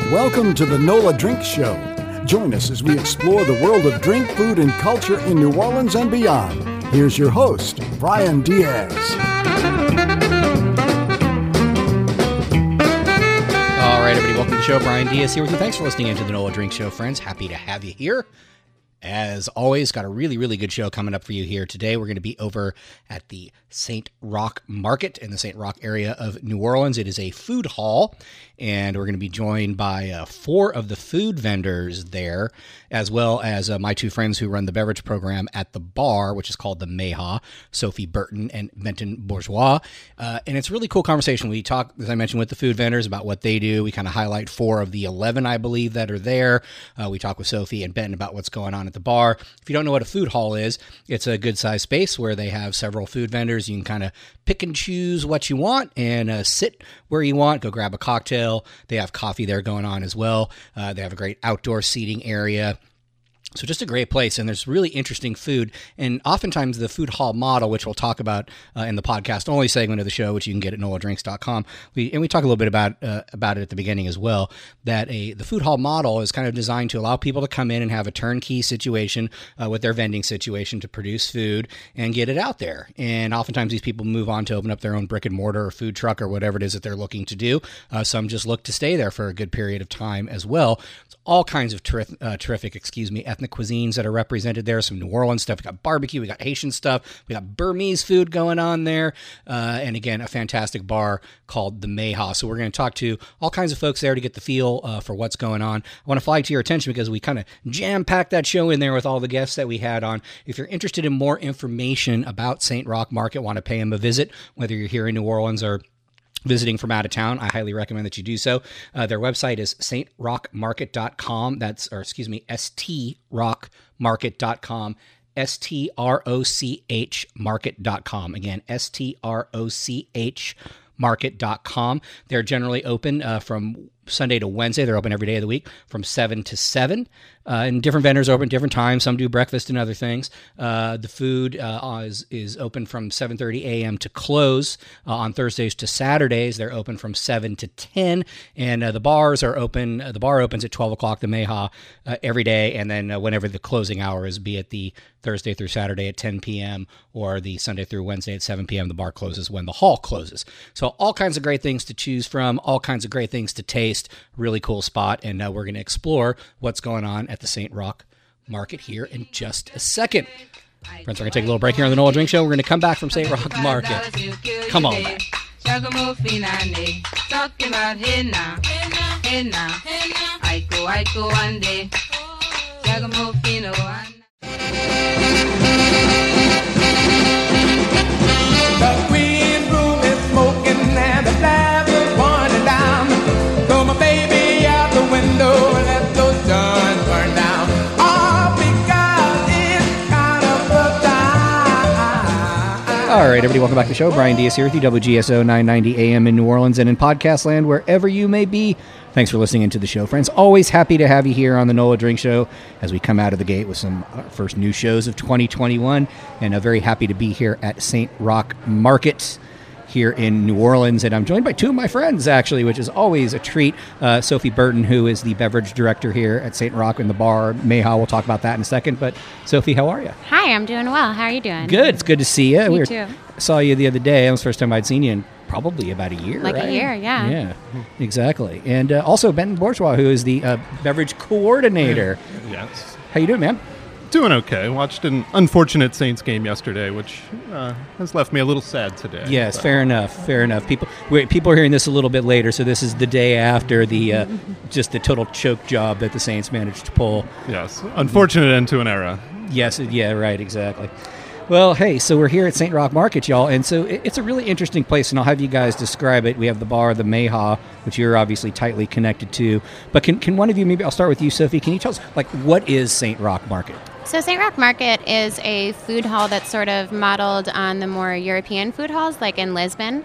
Welcome to the NOLA Drink Show. Join us as we explore the world of drink, food, and culture in New Orleans and beyond. Here's your host, Brian Diaz. All right, everybody, welcome to the show. Brian Diaz here with you. Thanks for listening into the NOLA Drink Show, friends. Happy to have you here. As always, got a really good show coming up for you here today. We're going to be over at the St. Roch Market in the St. Roch area of New Orleans. It is a food hall, and we're going to be joined by 4 of the food vendors there, as well as my 2 friends who run the beverage program at the bar, which is called the Mayha, Sophie Burton and Benton Bourgeois. And it's a really cool conversation. We talk, as I mentioned, with the food vendors about what they do. We kind of highlight 4 of the 11, I believe, that are there. We talk with Sophie and Benton about what's going on at the bar. If you don't know what a food hall is, it's a good-sized space where they have several food vendors. You can kind of pick and choose what you want and sit where you want, go grab a cocktail. They have coffee there going on as well. They have a great outdoor seating area. So just a great place, and there's really interesting food. And oftentimes the food hall model, which we'll talk about in the podcast-only segment of the show, which you can get at noladrinks.com, we talk a little bit about it at the beginning as well, that the food hall model is kind of designed to allow people to come in and have a turnkey situation with their vending situation to produce food and get it out there. And oftentimes these people move on to open up their own brick and mortar or food truck or whatever it is that they're looking to do. Some just look to stay there for a good period of time as well. It's all kinds of terrific, ethnic cuisines that are represented there. Some New Orleans stuff. We got barbecue. We got Haitian stuff. We got Burmese food going on there. And again, a fantastic bar called the Mayha. So we're going to talk to all kinds of folks there to get the feel for what's going on. I want to flag to your attention because we kind of jam-packed that show in there with all the guests that we had on. If you're interested in more information about St. Roch Market, want to pay them a visit, whether you're here in New Orleans or visiting from out of town, I highly recommend that you do so. Their website is strochmarket.com. STRochmarket.com. STROCH market.com. Again, STROCH market.com. They're generally open from Sunday to Wednesday. They're open every day of the week from 7 to 7. And different vendors open different times. Some do breakfast and other things. The food is open from 7:30 a.m. to close. On Thursdays to Saturdays, they're open from 7 to 10. And the bars are open. The bar opens at 12 o'clock, the Mayha, every day. And then whenever the closing hour is, be it the Thursday through Saturday at 10 p.m. or the Sunday through Wednesday at 7 p.m., the bar closes when the hall closes. So all kinds of great things to choose from, all kinds of great things to taste. Really cool spot. And we're going to explore what's going on at the St. Roch Market here in just a second. Friends, we're going to take a little break here on the NOLA Drink Show. We're going to come back from St. Roch Market. Come on back. The green room is smoking and the flames are burning down. Throw my baby out the window and let those guns burn down. All because it's kind of a time. All right, everybody, welcome back to the show. Brian Diaz here with you, WGSO 990 AM in New Orleans and in podcast land, wherever you may be. Thanks for listening into the show, friends. Always happy to have you here on the NOLA Drink Show as we come out of the gate with some first new shows of 2021. And very happy to be here at St. Roch Market here in New Orleans. And I'm joined by 2 of my friends, actually, which is always a treat. Sophie Burton, who is the beverage director here at St. Roch in the bar, Mayha. We'll talk about that in a second. But, Sophie, how are you? Hi, I'm doing well. How are you doing? Good. It's good to see you. Me too. Saw you the other day. It was the first time I'd seen you in probably about a year, Like right? a year, yeah. Yeah, exactly. And also Benton Bourgeois, who is the beverage coordinator. Yes. How you doing, man? Doing okay. Watched an unfortunate Saints game yesterday, which has left me a little sad today. Yes, but. fair enough. People are hearing this a little bit later, so this is the day after the just the total choke job that the Saints managed to pull. Yes, unfortunate end to an era. Yes, yeah, right, exactly. Well, hey, so we're here at St. Roch Market, y'all, and so it's a really interesting place, and I'll have you guys describe it. We have the bar, the Mayha, which you're obviously tightly connected to, but can one of you, maybe I'll start with you, Sophie, can you tell us, like, what is St. Roch Market? So St. Roch Market is a food hall that's sort of modeled on the more European food halls, like in Lisbon,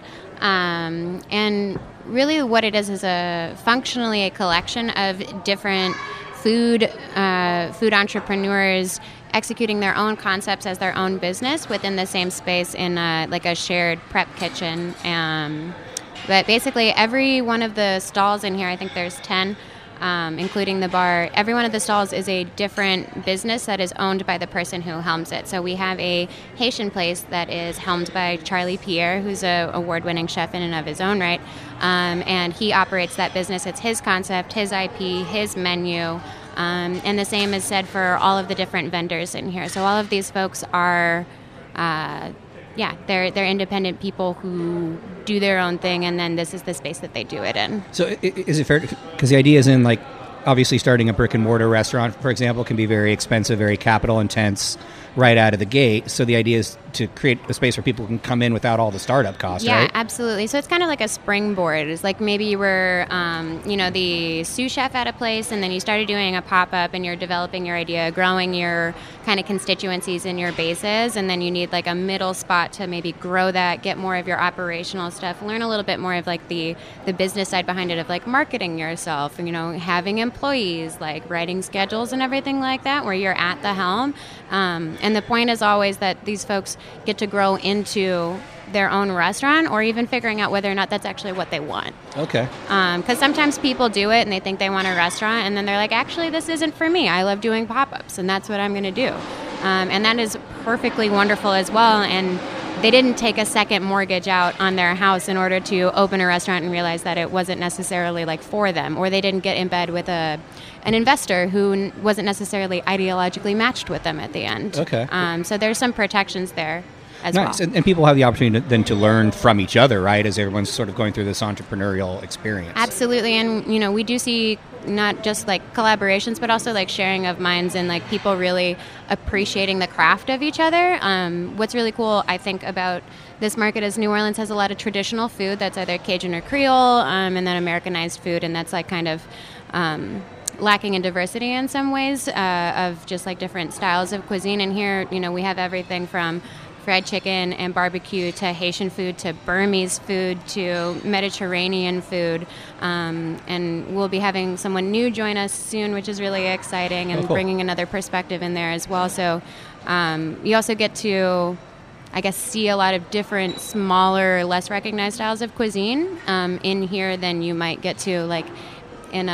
and really what it is functionally a collection of different food entrepreneurs executing their own concepts as their own business within the same space in like a shared prep kitchen. But basically every one of the stalls in here, I think there's 10, including the bar. Every one of the stalls is a different business that is owned by the person who helms it. So we have a Haitian place that is helmed by Charlie Pierre, who's an award-winning chef in and of his own right, and he operates that business. It's his concept, his IP, his menu, and the same is said for all of the different vendors in here. So all of these folks are... they're independent people who do their own thing, and then this is the space that they do it in. So is it fair, because the idea is in, like, obviously starting a brick and mortar restaurant, for example, can be very expensive, very capital intense right out of the gate. So the idea is to create a space where people can come in without all the startup costs, right? Yeah, absolutely. So it's kind of like a springboard. It's like maybe you were, the sous chef at a place, and then you started doing a pop-up, and you're developing your idea, growing your kind of constituencies in your bases, and then you need like a middle spot to maybe grow that, get more of your operational stuff, learn a little bit more of like the business side behind it, of like marketing yourself, and, having employees, like writing schedules and everything like that, where you're at the helm. And the point is always that these folks get to grow into their own restaurant, or even figuring out whether or not that's actually what they want. Okay. Because sometimes people do it and they think they want a restaurant, and then they're like, actually, this isn't for me. I love doing pop-ups, and that's what I'm going to do. And that is perfectly wonderful as well. And they didn't take a second mortgage out on their house in order to open a restaurant and realize that it wasn't necessarily like for them, or they didn't get in bed with an investor who wasn't necessarily ideologically matched with them at the end. Okay. So there's some protections there as nice. well. And people have the opportunity then to learn from each other, right, as everyone's sort of going through this entrepreneurial experience. Absolutely. And, we do see not just like collaborations, but also like sharing of minds, and like people really appreciating the craft of each other. What's really cool, I think, about this market is New Orleans has a lot of traditional food that's either Cajun or Creole, and then Americanized food, and that's like kind of lacking in diversity in some ways, of just like different styles of cuisine. And here, we have everything from fried chicken and barbecue to Haitian food to Burmese food to Mediterranean food. And we'll be having someone new join us soon, which is really exciting, and bringing another perspective in there as well. So you also get to, I guess, see a lot of different, smaller, less recognized styles of cuisine in here than you might get to like in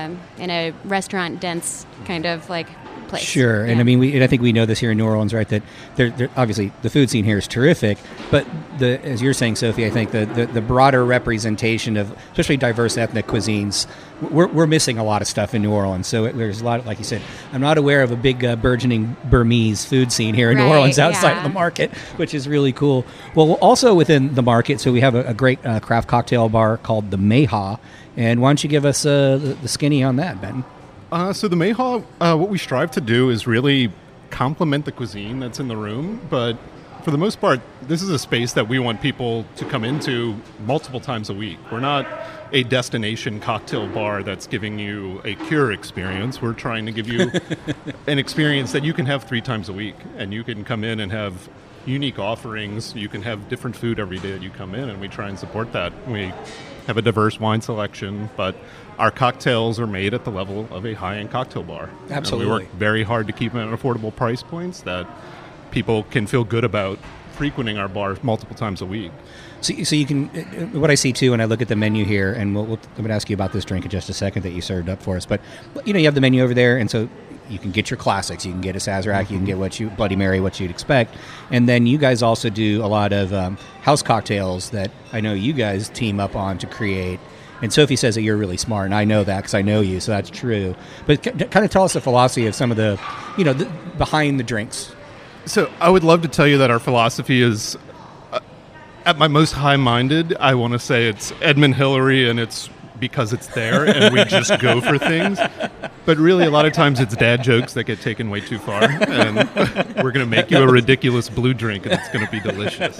a restaurant dense kind of like place. Sure. Yeah. And I mean, I think we know this here in New Orleans, right, that they're obviously the food scene here is terrific, but as you're saying, Sophie, I think the broader representation of especially diverse ethnic cuisines, we're missing a lot of stuff in New Orleans. So there's a lot, like you said, I'm not aware of a big burgeoning Burmese food scene here in New Orleans outside of the market, which is really cool. Well, also within the market, so we have a great craft cocktail bar called the Mayhaw. And why don't you give us the skinny on that, Ben? So the Mayhaw, what we strive to do is really complement the cuisine that's in the room, but for the most part, this is a space that we want people to come into multiple times a week. We're not a destination cocktail bar that's giving you a cure experience. We're trying to give you an experience that you can have 3 times a week, and you can come in and have unique offerings. You can have different food every day that you come in, and we try and support that. We have a diverse wine selection, but our cocktails are made at the level of a high-end cocktail bar. Absolutely. And we work very hard to keep them at affordable price points that people can feel good about frequenting our bar multiple times a week. So you can, what I see too when I look at the menu here, and I'm going to ask you about this drink in just a second that you served up for us, but you have the menu over there, and so you can get your classics. You can get a Sazerac. You can get Bloody Mary, what you'd expect. And then you guys also do a lot of house cocktails that I know you guys team up on to create. And Sophie says that you're really smart, and I know that because I know you, so that's true. But kind of tell us the philosophy of some of the, behind the drinks. So I would love to tell you that our philosophy is, at my most high-minded, I want to say it's Edmund Hillary, and it's because it's there, and we just go for things. But really, a lot of times it's dad jokes that get taken way too far, and we're going to make you a ridiculous blue drink, and it's going to be delicious.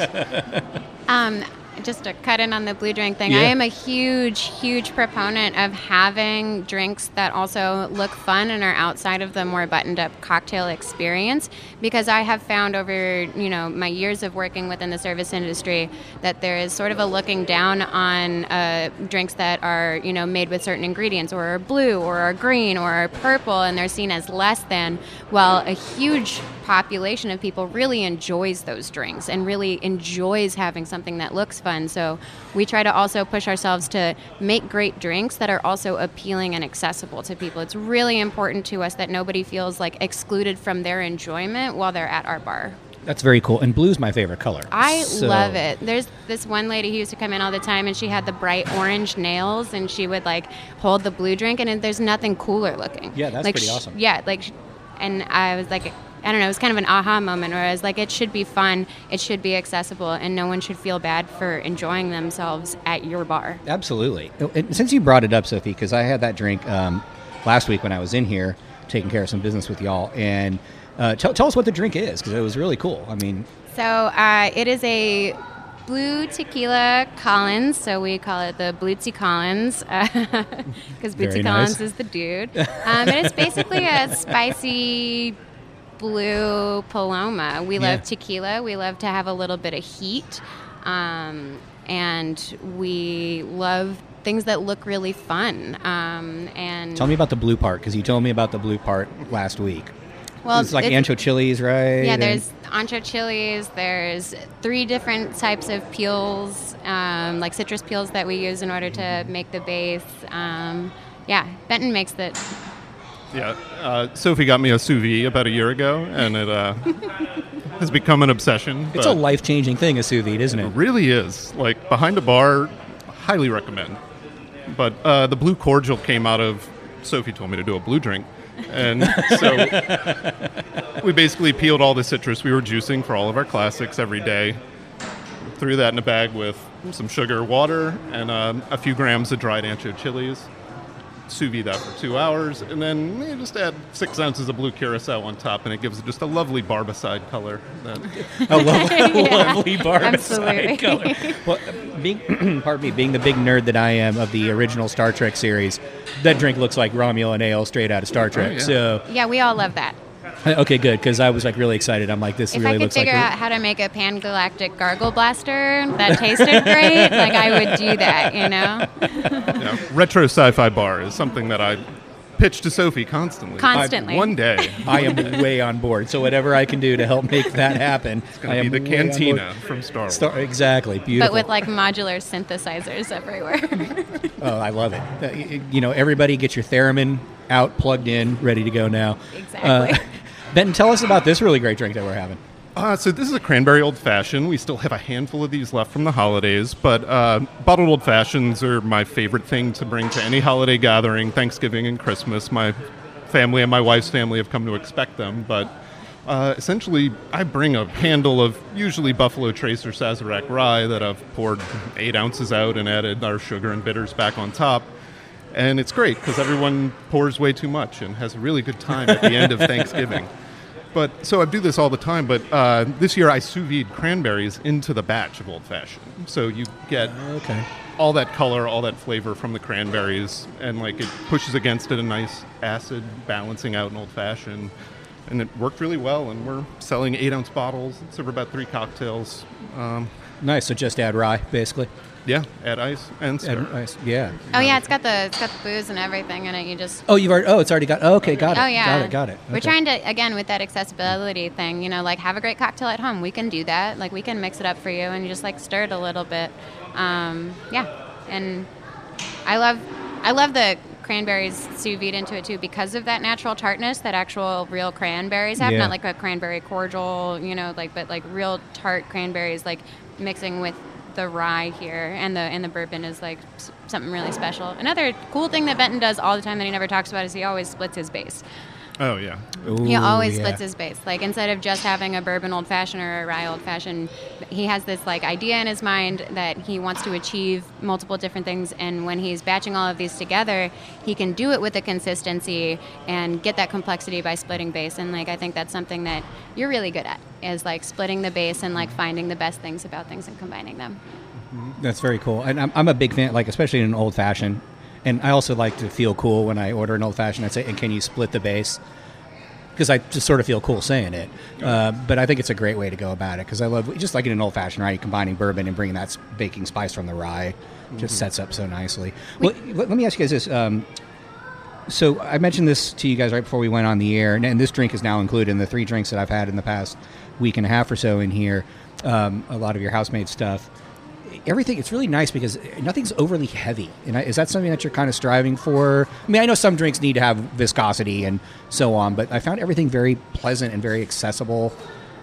Just to cut in on the blue drink thing, Yeah. I am a huge proponent of having drinks that also look fun and are outside of the more buttoned up cocktail experience, because I have found over, my years of working within the service industry that there is sort of a looking down on drinks that are, made with certain ingredients, or are blue, or are green, or are purple, and they're seen as less than. Well, a huge population of people really enjoys those drinks and really enjoys having something that looks fun. So we try to also push ourselves to make great drinks that are also appealing and accessible to people. It's really important to us that nobody feels like excluded from their enjoyment while they're at our bar. That's very cool. And blue's my favorite color. I love it. There's this one lady who used to come in all the time, and she had the bright orange nails, and she would like hold the blue drink, and there's nothing cooler looking. Yeah, that's like, pretty awesome. Yeah, and I was like, I don't know, it was kind of an aha moment where I was like, it should be fun, it should be accessible, and no one should feel bad for enjoying themselves at your bar. Absolutely. And since you brought it up, Sophie, because I had that drink last week when I was in here taking care of some business with y'all, and tell us what the drink is, because it was really cool. I mean, so it is a blue tequila Collins, so we call it the Blutsy Collins, because Blutsy Very Collins nice. is the dude. And it's basically a spicy blue Paloma. We love tequila. We love to have a little bit of heat, and we love things that look really fun. And tell me about the blue part, because you told me about the blue part last week. well, It's like ancho chilies, right? Yeah, And- there's ancho chilies. There's 3 different types of peels, like citrus peels that we use in order to make the base. Benton makes it. Yeah, Sophie got me a sous vide about a year ago, and it has become an obsession. It's a life-changing thing, a sous vide, isn't it? It really is. Like, behind a bar, highly recommend. But the blue cordial came out of, Sophie told me to do a blue drink. And so we basically peeled all the citrus we were juicing for all of our classics every day, threw that in a bag with some sugar, water, and a few grams of dried ancho chilies. Sous vide that for 2 hours, and then you just add 6 ounces of blue curacao on top, and it gives it just a lovely barbicide color. A lovely, Yeah, lovely barbicide absolutely. color. Well, being the big nerd that I am of the original Star Trek series, that drink looks like Romulan ale straight out of Star Trek. yeah. So, Yeah, we all love that. okay, good, because I was like really excited. I'm like, this If really I could looks like. figure out how to make a pan-galactic gargle blaster that tasted great, like I would do that, you know? Yeah, retro sci-fi bar is something that I pitch to Sophie constantly. Constantly. One day, I am way on board. So whatever I can do to help make that happen, it's I going am to be the way on cantina board. from Star Wars. Exactly, beautiful. But with like modular synthesizers everywhere. Oh, I love it. Everybody get your theremin out, plugged in, ready to go now. Exactly. Benton, tell us about this really great drink that we're having. So this is a cranberry old fashioned. We still have a handful of these left from the holidays, but bottled old fashions are my favorite thing to bring to any holiday gathering, Thanksgiving and Christmas. My family and my wife's family have come to expect them, but essentially I bring a handle of usually Buffalo Trace or Sazerac rye that I've poured 8 ounces out and added our sugar and bitters back on top. And it's great because everyone pours way too much and has a really good time at the end of Thanksgiving. But so I do this all the time, but this year I sous vide cranberries into the batch of Old Fashioned. So you get all that color, all that flavor from the cranberries, and like it pushes against it a nice acid, balancing out an Old Fashioned. And it worked really well, and we're selling 8-ounce bottles. It's over about 3 cocktails. Nice. So just add rye, basically. Yeah, add ice and stir. Add ice. Yeah. Oh yeah, it's got the booze and everything in it. You just Oh, it's already got. Oh, okay, got it. Oh yeah, got it. We're Okay. trying to, again, with that accessibility thing, like have a great cocktail at home. We can do that. Like we can mix it up for you and you just like stir it a little bit. And I love the cranberries sous vide into it too because of that natural tartness that actual real cranberries have. Yeah. Not like a cranberry cordial, but like real tart cranberries, like mixing with the rye here, and the bourbon is like something really special. Another cool thing that Benton does all the time that he never talks about is he always splits his base. Oh, yeah. He always Ooh, yeah. splits his base. Like instead of just having a bourbon old fashioned or a rye old fashioned, he has this like idea in his mind that he wants to achieve multiple different things. And when he's batching all of these together, he can do it with a consistency and get that complexity by splitting base. And like I think that's something that you're really good at, is like splitting the base and like finding the best things about things and combining them. That's very cool. And I'm a big fan, like especially in an old fashioned. And I also like to feel cool when I order an old fashioned. I say, "And can you split the base?" Because I just sort of feel cool saying it. But I think it's a great way to go about it because I love, just like in an old fashioned, right? Combining bourbon and bringing that baking spice from the rye just sets up so nicely. Well, let me ask you guys this. So I mentioned this to you guys right before we went on the air, and this drink is now included in the 3 drinks that I've had in the past week and a half or so in here. A lot of your house-made stuff. everything, it's really nice because nothing's overly heavy. And is that something that you're kind of striving for? I mean, I know some drinks need to have viscosity and so on, but I found everything very pleasant and very accessible.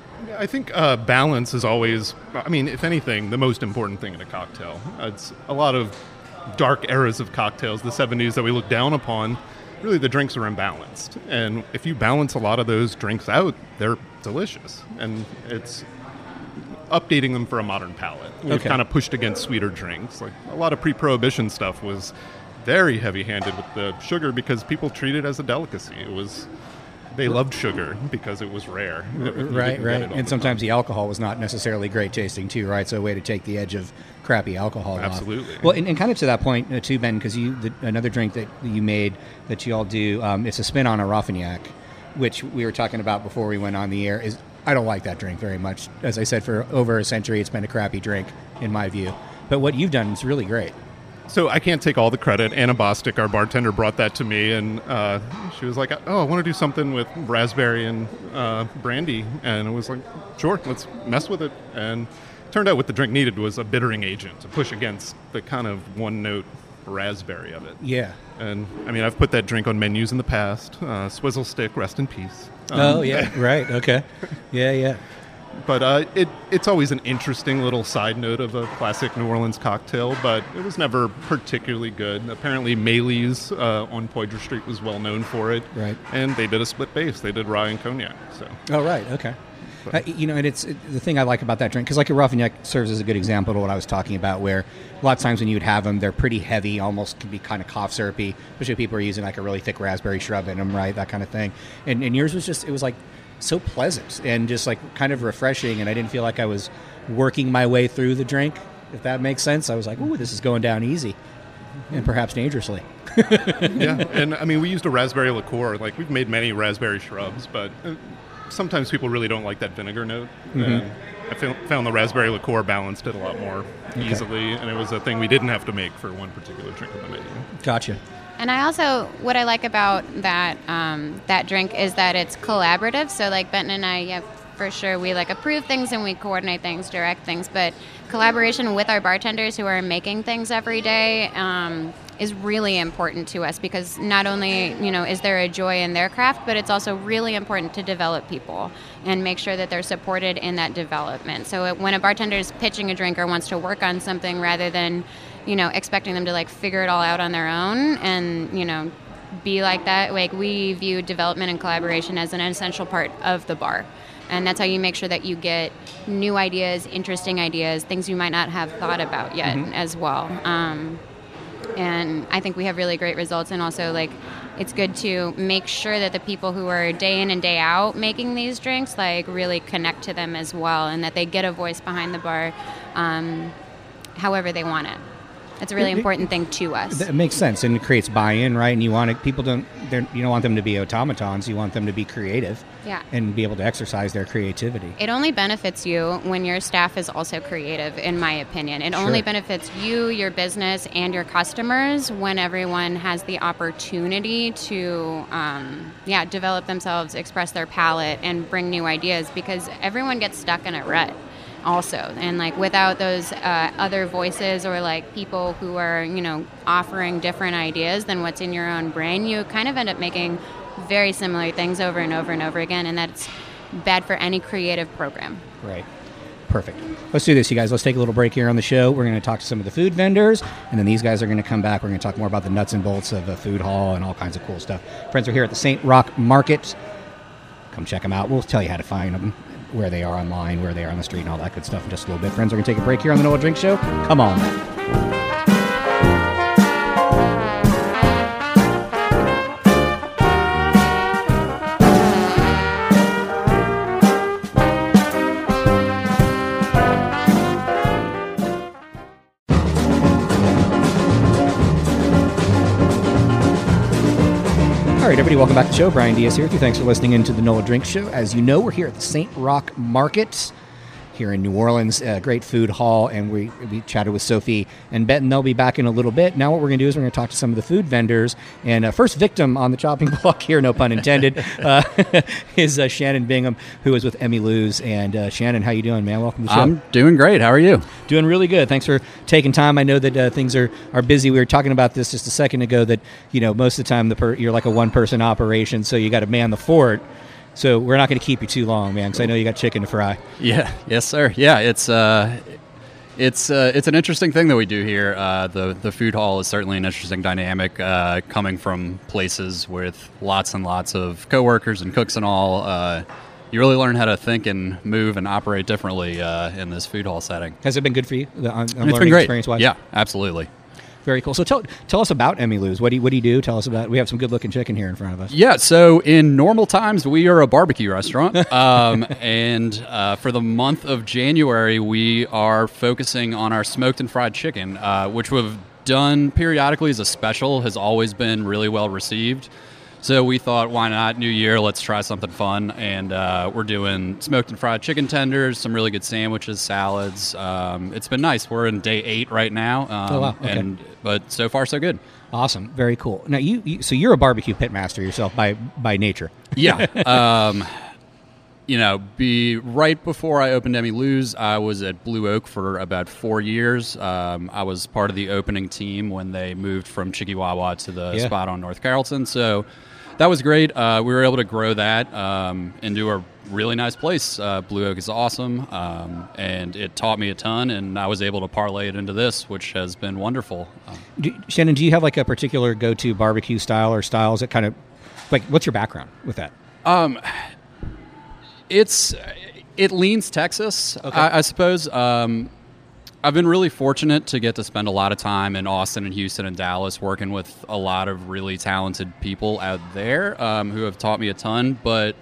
I think balance is always, I mean, if anything, the most important thing in a cocktail. It's a lot of dark eras of cocktails, the 70s that we look down upon. Really, the drinks are imbalanced. And if you balance a lot of those drinks out, they're delicious. And it's updating them for a modern palate. We've kind of pushed against sweeter drinks. Like a lot of pre-prohibition stuff was very heavy-handed with the sugar because people treat it as a delicacy. They loved sugar because it was rare. Right. And sometimes the alcohol was not necessarily great tasting too, right? So a way to take the edge of crappy alcohol off. Absolutely. Well, and kind of to that point too, Ben, because another drink that you made that you all do, it's a spin on a Raffignac, which we were talking about before we went on the air. I don't like that drink very much. As I said, for over a century, it's been a crappy drink in my view. But what you've done is really great. So I can't take all the credit. Anna Bostic, our bartender, brought that to me, and she was like, "Oh, I want to do something with raspberry and brandy," and I was like, "Sure, let's mess with it." And it turned out what the drink needed was a bittering agent to push against the kind of one-note raspberry of it. Yeah. And I mean, I've put that drink on menus in the past. Swizzle Stick, rest in peace. Oh yeah, right. Okay. Yeah. But it's always an interesting little side note of a classic New Orleans cocktail, but it was never particularly good. Apparently, Maylee's on Poydras Street was well known for it. Right. And they did a split base. They did rye and cognac. So. Oh, right. Okay. And it's the thing I like about that drink, because like a Raffignac serves as a good example of what I was talking about, where a lot of times when you would have them, they're pretty heavy, almost can be kind of cough syrupy, especially if people are using like a really thick raspberry shrub in them, right? That kind of thing. And yours was just, it was like so pleasant and just like kind of refreshing, and I didn't feel like I was working my way through the drink, if that makes sense. I was like, ooh, this is going down easy and perhaps dangerously. Yeah, and I mean, we used a raspberry liqueur. Like, we've made many raspberry shrubs, but sometimes people really don't like that vinegar note. Mm-hmm. And I found the raspberry liqueur balanced it a lot more easily, and it was a thing we didn't have to make for one particular drink on the menu. Gotcha. And I also, what I like about that that drink is that it's collaborative. So like Benton and I, for sure, we like approve things and we coordinate things, direct things. But collaboration with our bartenders who are making things every day is really important to us, because not only, is there a joy in their craft, but it's also really important to develop people and make sure that they're supported in that development. So when a bartender is pitching a drink or wants to work on something, rather than expecting them to like figure it all out on their own and, be like that. Like, we view development and collaboration as an essential part of the bar. And that's how you make sure that you get new ideas, interesting ideas, things you might not have thought about yet as well. And I think we have really great results. And also, like, it's good to make sure that the people who are day in and day out making these drinks, like, really connect to them as well, and that they get a voice behind the bar however they want it. It's a really important thing to us. That makes sense, and it creates buy-in, right? And you want you don't want them to be automatons. You want them to be creative, and be able to exercise their creativity. It only benefits you when your staff is also creative, in my opinion. It only benefits you, your business, and your customers when everyone has the opportunity to, develop themselves, express their palate, and bring new ideas, because everyone gets stuck in a rut. Also, and like without those other voices or like people who are offering different ideas than what's in your own brain, you kind of end up making very similar things over and over and over again, and that's bad for any creative program. Right. Perfect. Let's do this, you guys. Let's take a little break here on the show. We're going to talk to some of the food vendors, and then these guys are going to come back. We're going to talk more about the nuts and bolts of a food hall and all kinds of cool stuff. Friends, are here at the St. Roch Market. Come check them out. We'll tell you how to find them, where they are online, where they are on the street, and all that good stuff in just a little bit. Friends, we're going to take a break here on the Noah Drink Show. Come on. All right, everybody, welcome back to the show. Brian Diaz here with you. Thanks for listening in to the Noah Drink Show. As you know, we're here at the St. Roch Market here in New Orleans, great food hall, and we chatted with Sophie and Benton. They'll be back in a little bit. Now what we're going to do is we're going to talk to some of the food vendors. And first victim on the chopping block here, no pun intended, is Shannon Bingham, who is with Emmy Lou's. And Shannon, how you doing, man? Welcome to the show. I'm doing great. How are you? Doing really good. Thanks for taking time. I know that things are busy. We were talking about this just a second ago that, most of the time you're like a one-person operation, so you got to man the fort. So we're not going to keep you too long, man, because I know you got chicken to fry. Yeah. Yes, sir. Yeah, it's an interesting thing that we do here. The food hall is certainly an interesting dynamic, coming from places with lots and lots of coworkers and cooks and all. You really learn how to think and move and operate differently in this food hall setting. Has it been good for you? It's been great. Experience-wise? Yeah, absolutely. Very cool. So tell us about Emmy Lou's. What do you do? Tell us about. We have some good looking chicken here in front of us. Yeah. So in normal times, we are a barbecue restaurant, and for the month of January, we are focusing on our smoked and fried chicken, which we've done periodically as a special. Has always been really well received. So we thought, why not? New year, let's try something fun. And we're doing smoked and fried chicken tenders, some really good sandwiches, salads. It's been nice. We're in day 8 right now. Oh, wow. Okay. But so far, so good. Awesome. Very cool. Now, so you're a barbecue pit master yourself by nature. Yeah. Right before I opened Emmy Lou's, I was at Blue Oak for about 4 years. I was part of the opening team when they moved from Chiquiwawa to the spot on North Carrollton. So that was great. We were able to grow that into a really nice place. Blue Oak is awesome, and it taught me a ton, and I was able to parlay it into this, which has been wonderful. Shannon, do you have like a particular go-to barbecue style or styles that kind of, like, what's your background with that? It leans Texas, okay. I suppose. I've been really fortunate to get to spend a lot of time in Austin and Houston and Dallas working with a lot of really talented people out there who have taught me a ton. But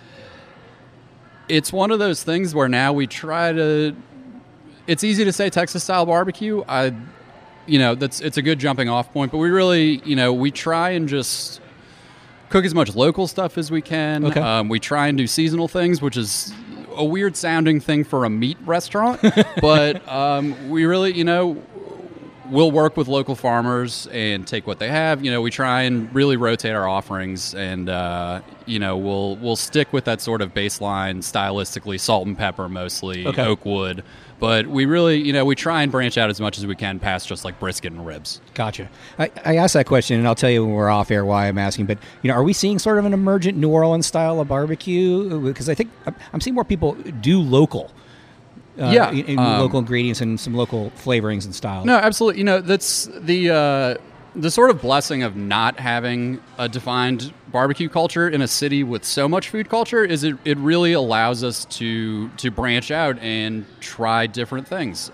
it's one of those things where now we try to... It's easy to say Texas-style barbecue. It's a good jumping-off point. But we really, we try and just cook as much local stuff as we can. Okay. We try and do seasonal things, which is a weird sounding thing for a meat restaurant, but we really, we'll work with local farmers and take what they have. We try and really rotate our offerings, and we'll stick with that sort of baseline stylistically, salt and pepper mostly, okay. Oak wood. But we really, we try and branch out as much as we can past just like brisket and ribs. Gotcha. I asked that question, and I'll tell you when we're off air why I'm asking. But, are we seeing sort of an emergent New Orleans style of barbecue? Because I think I'm seeing more people do local. Local ingredients and some local flavorings and styles. No, absolutely. That's the sort of blessing of not having a defined barbecue culture in a city with so much food culture is it really allows us to branch out and try different things.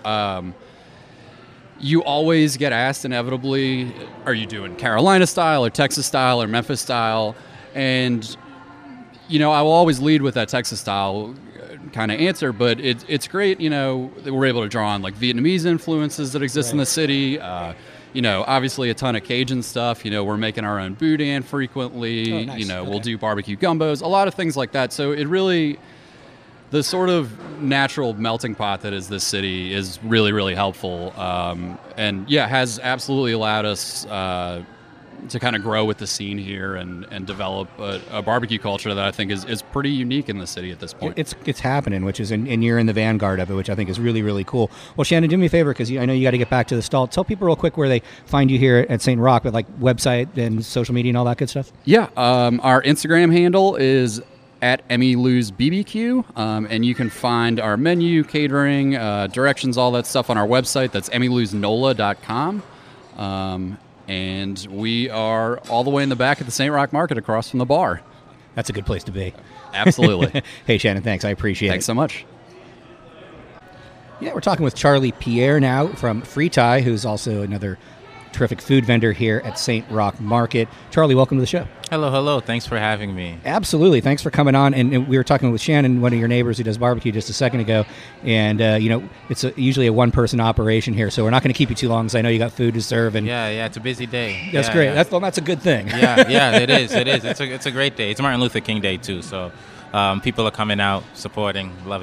You always get asked inevitably, are you doing Carolina style or Texas style or Memphis style? And, I will always lead with that Texas style kind of answer, but it's great, that we're able to draw on like Vietnamese influences that exist in the city. Obviously a ton of Cajun stuff. We're making our own boudin frequently. Oh, nice. We'll do barbecue gumbos, a lot of things like that. So it really, the sort of natural melting pot that is this city is really, really helpful. Has absolutely allowed us to kind of grow with the scene here and develop a barbecue culture that I think is pretty unique in the city at this point. It's happening, which is, and you're in the vanguard of it, which I think is really, really cool. Well, Shannon, do me a favor, because I know you got to get back to the stall. Tell people real quick where they find you here at St. Roch, but like website and social media and all that good stuff. Yeah, our Instagram handle is at Emmy Lou's BBQ, and you can find our menu, catering, directions, all that stuff on our website. That's emmylousnola.com. And we are all the way in the back at the St. Roch Market across from the bar. That's a good place to be. Absolutely. Hey, Shannon, thanks. I appreciate it. Thanks so much. Yeah, we're talking with Charlie Pierre now from Free Thai, who's also another terrific food vendor here at St. Roch Market. Charlie, welcome to the show. Hello. Thanks for having me. Absolutely. Thanks for coming on. And we were talking with Shannon, one of your neighbors who does barbecue, just a second ago. And, it's usually a one-person operation here, so we're not going to keep you too long because I know you got food to serve. And Yeah, it's a busy day. That's great. Yeah. That's a good thing. Yeah, it is. It's a great day. It's Martin Luther King Day, too, so people are coming out, supporting. Love it.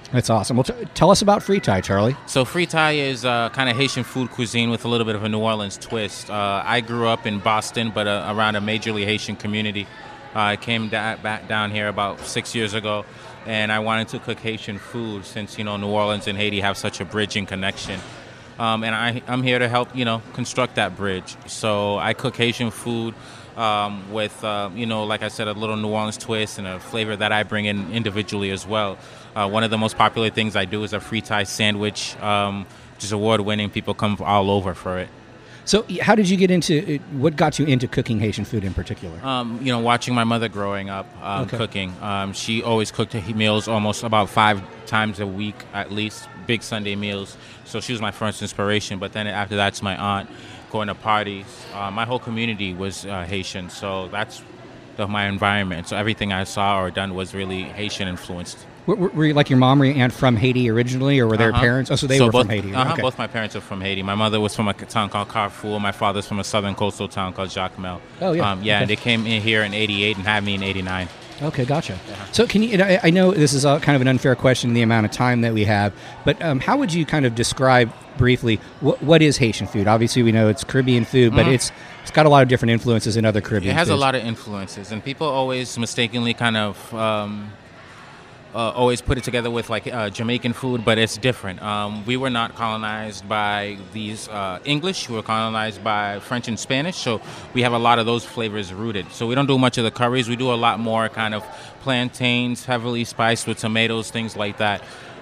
That's awesome. Well, tell us about Free Thai, Charlie. So Free Thai is kind of Haitian food cuisine with a little bit of a New Orleans twist. I grew up in Boston, but around a majorly Haitian community. I came back down here about 6 years ago, and I wanted to cook Haitian food since, New Orleans and Haiti have such a bridging connection. And I'm here to help, construct that bridge. So I cook Haitian food with, like I said, a little New Orleans twist and a flavor that I bring in individually as well. One of the most popular things I do is a Free Thai sandwich, which is award-winning. People come all over for it. So how did you get into, what got you into cooking Haitian food in particular? Watching my mother growing up cooking. She always cooked meals almost about 5 times a week at least, big Sunday meals. So she was my first inspiration. But then after that's my aunt, going to parties. My whole community was Haitian, so that's my environment. So everything I saw or done was really Haitian influenced. Were you like your mom or your aunt from Haiti originally, or were their parents? Oh, so they were from Haiti. Okay. Both my parents are from Haiti. My mother was from a town called Carrefour. My father's from a southern coastal town called Jacmel. Oh, yeah. Okay. And they came in here in 88 and had me in 89. Okay, gotcha. So can you, I know this is kind of an unfair question in the amount of time that we have, but how would you kind of describe briefly what is Haitian food? Obviously, we know it's Caribbean food, but it's got a lot of different influences in other Caribbean It has foods. A lot of influences, and people always mistakenly kind of always put it together with like Jamaican food, but it's different. We were not colonized by these English. We were colonized by French and Spanish, so we have a lot of those flavors rooted. So we don't do much of the curries. We do a lot more kind of plantains, heavily spiced with tomatoes, things like that.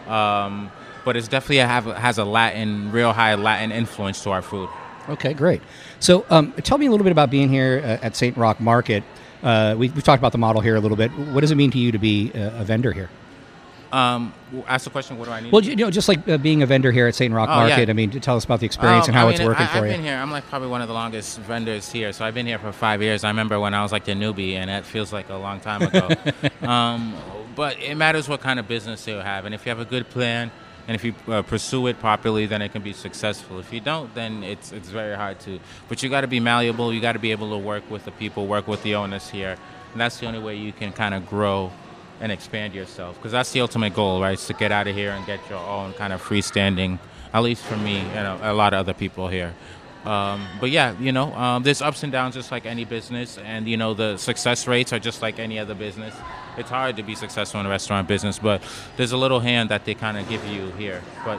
But it's definitely has a real high Latin influence to our food. Okay, great. So tell me a little bit about being here at St. Roch Market. We've talked about the model here a little bit. What does it mean to you to be a vendor here? Ask the question, what do I need? Well, just like being a vendor here at St. Roch Market, yeah. I mean, tell us about the experience and how it's working for you. I've been here. I'm like probably one of the longest vendors here. So I've been here for 5 years. I remember when I was like the newbie, and that feels like a long time ago. But it matters what kind of business you have. And if you have a good plan, and if you pursue it properly, then it can be successful. If you don't, then it's very hard to. But you got to be malleable. You got to be able to work with the people, work with the owners here. And that's the only way you can kind of grow and expand yourself, because that's the ultimate goal, right? Is to get out of here and get your own kind of freestanding, at least for me and a lot of other people here. But yeah, there's ups and downs just like any business, and the success rates are just like any other business. It's hard to be successful in a restaurant business, but there's a little hand that they kind of give you here. But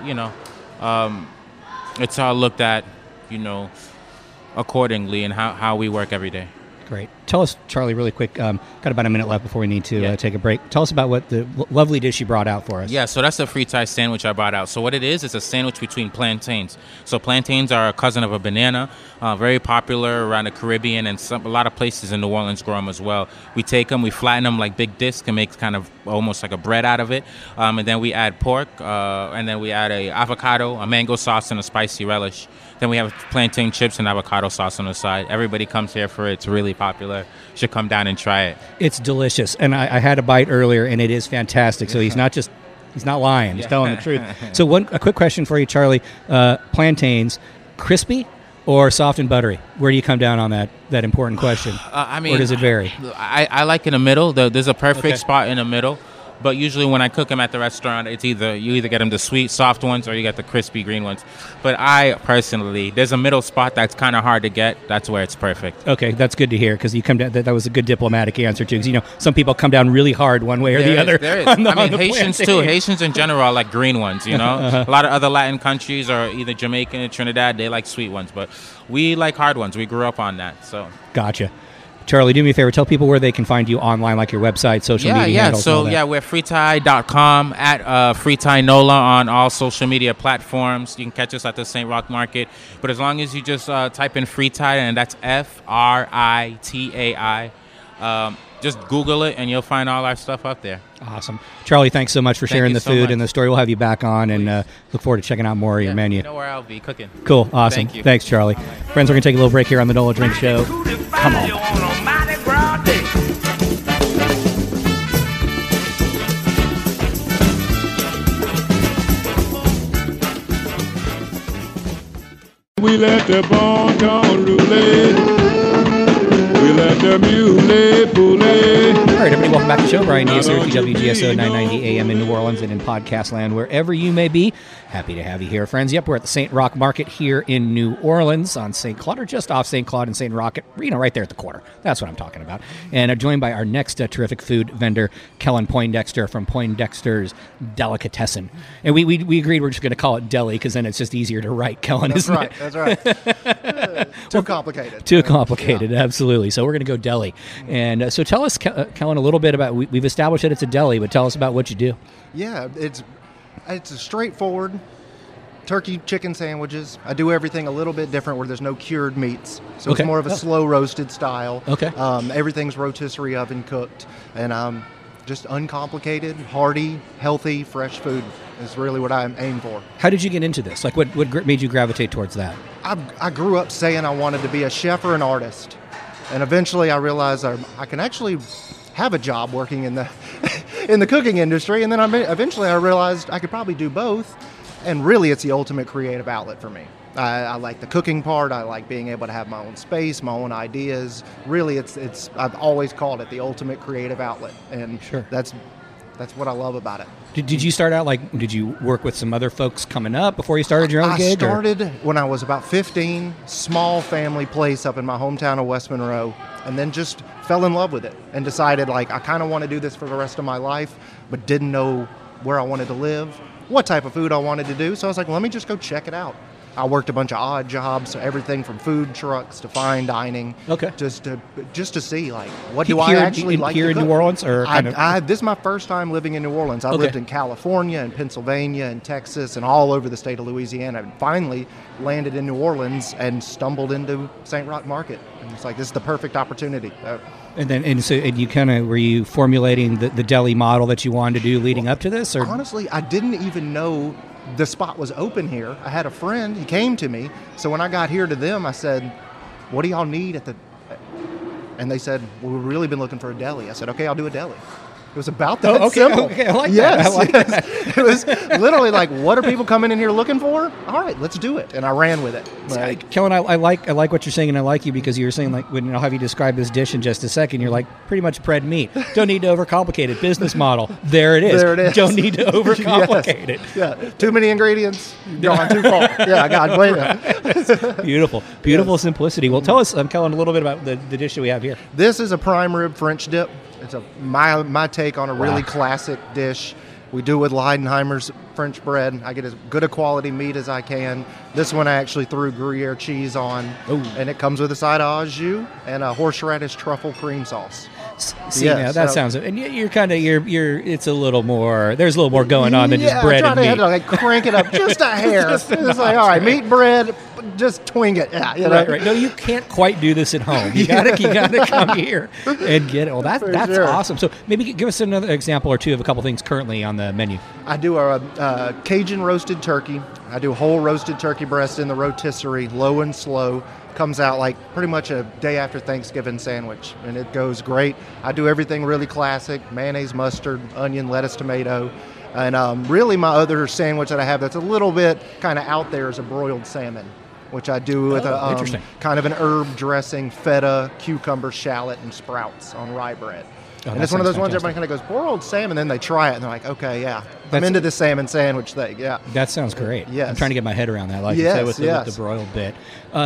it's all looked at, accordingly, and how we work every day. Great. Tell us, Charlie, really quick, got about a minute left before we need to take a break. Tell us about what the lovely dish you brought out for us. Yeah, so that's the Free Thai sandwich I brought out. So what it is a sandwich between plantains. So plantains are a cousin of a banana, very popular around the Caribbean, and a lot of places in New Orleans grow them as well. We take them, we flatten them like big discs and make kind of almost like a bread out of it. And then we add pork, and then we add a avocado, a mango sauce, and a spicy relish. Then we have plantain chips and avocado sauce on the side. Everybody comes here for it. It's really popular. You should come down and try it. It's delicious. And I had a bite earlier, and it is fantastic. So he's not lying. He's telling the truth. So a quick question for you, Charlie. Plantains, crispy or soft and buttery? Where do you come down on that important question? Or does it vary? I like in the middle. There's a perfect spot in the middle. But usually when I cook them at the restaurant, it's you either get them the sweet, soft ones, or you get the crispy green ones. But I personally, there's a middle spot that's kind of hard to get. That's where it's perfect. Okay, that's good to hear, because you come down. That was a good diplomatic answer too. Because some people come down really hard one way or the other. There is. Haitians too. Haitians in general are like green ones. A lot of other Latin countries are either Jamaican or Trinidad. They like sweet ones, but we like hard ones. We grew up on that. So gotcha. Charlie, do me a favor. Tell people where they can find you online, like your website, social media handles. So, we're freethai.com, at Freethai NOLA on all social media platforms. You can catch us at the St. Roch Market. But as long as you just type in Freethai, and that's FRITAI, just Google it, and you'll find all our stuff up there. Awesome. Charlie, thanks so much for sharing the food and the story. We'll have you back on, and look forward to checking out more of your menu. You know where I'll be cooking. Cool. Awesome. Thank you. Thanks, Charlie. Friends, we're going to take a little break here on the NOLA Drink Show. Come on. We let the bon ton roulette. We let the mule pull. All right, everybody, welcome back to the show. Brian Diaz here at WGSO 990 AM in New Orleans and in podcast land, wherever you may be. Happy to have you here, friends. Yep, we're at the St. Roch Market here in New Orleans on St. Claude, or just off St. Claude and St. Roch, right there at the corner. That's what I'm talking about. And I'm joined by our next terrific food vendor, Kellen Poindexter from Poindexter's Delicatessen. And we agreed we're just going to call it Deli because then it's just easier to write, Kellen, isn't it? That's right. Too complicated. Too complicated, absolutely. So we're going to go Deli. And so tell us, Kellen, a little bit about, we've established that it's a deli, but tell us about what you do. Yeah, it's a straightforward turkey chicken sandwiches. I do everything a little bit different where there's no cured meats. So Okay. it's more of a slow roasted style. Okay. Everything's rotisserie oven cooked. And just uncomplicated, hearty, healthy, fresh food is really what I aim for. How did you get into this? Like, what made you gravitate towards that? I grew up saying I wanted to be a chef or an artist. And eventually I realized I can actually have a job working in the in the cooking industry, and then eventually I realized I could probably do both, and really it's the ultimate creative outlet for me. I like the cooking part. I like being able to have my own space, my own ideas. Really, it's I've always called it the ultimate creative outlet, and Sure. that's what I love about it. Did you start out, did you work with some other folks coming up before you started your own I gig? or- started when I was about 15, small family place up in my hometown of West Monroe, and then just fell in love with it and decided I kind of want to do this for the rest of my life, but didn't know where I wanted to live, what type of food I wanted to do. So I was like, let me just go check it out. I worked a bunch of odd jobs, so everything from food trucks to fine dining. Okay. Just to see what Here- do I actually like here to in cook. New Orleans, or kind of- This is my first time living in New Orleans. I Okay. lived in California and Pennsylvania and Texas and all over the state of Louisiana, and finally landed in New Orleans and stumbled into St. Roch Market. And it's like, this is the perfect opportunity. And so you kind of, were you formulating the deli model that you wanted to do leading up to this? Or Honestly, I didn't even know the spot was open here. I had a friend, he came to me. So when I got here to them, I said, what do y'all need at the... And they said, well, we've really been looking for a deli. I said, okay, I'll do a deli. It was about that okay, simple. okay, I like yes, that. I like yes. that. It was literally like, what are people coming in here looking for? All right, let's do it. And I ran with it. Kellen, I like what you're saying, and I like you because you were saying, when I'll have you describe this dish in just a second, you're like, pretty much bread meat. Don't need to overcomplicate it. Business model. There it is. There it is. Don't need to overcomplicate it. Yeah, too many ingredients, gone too far. Yeah, God, wait a minute. Beautiful simplicity. Well, tell us, Kellen, a little bit about the dish that we have here. This is a prime rib French dip. It's my take on a really classic dish. We do with Leidenheimer's French bread. I get as good a quality meat as I can. This one I actually threw Gruyere cheese on, and it comes with a side of au jus and a horseradish truffle cream sauce. See, now that sounds, and you're kind of, it's a little more, there's a little more going on than just bread and meat. I try to crank it up just a hair. It's like, all right, meat, bread, just twing it. Yeah, Right. No, you can't quite do this at home. You gotta come here and get it. Well, that's sure. awesome. So maybe give us another example or two of a couple things currently on the menu. I do a Cajun roasted turkey. I do whole roasted turkey breast in the rotisserie, low and slow. Comes out like pretty much a day after Thanksgiving sandwich, and it goes great. I do everything really classic: mayonnaise, mustard, onion, lettuce, tomato. And really my other sandwich that I have that's a little bit kind of out there is a broiled salmon, which I do with interesting. kind of an herb dressing, feta, cucumber, shallot, and sprouts on rye bread. And it's one of those ones everybody kind of goes, broiled salmon, then they try it and they're like, okay, yeah, I'm into this salmon sandwich thing, yeah. That sounds great. Yes. I'm trying to get my head around that, like you said, with the broiled bit.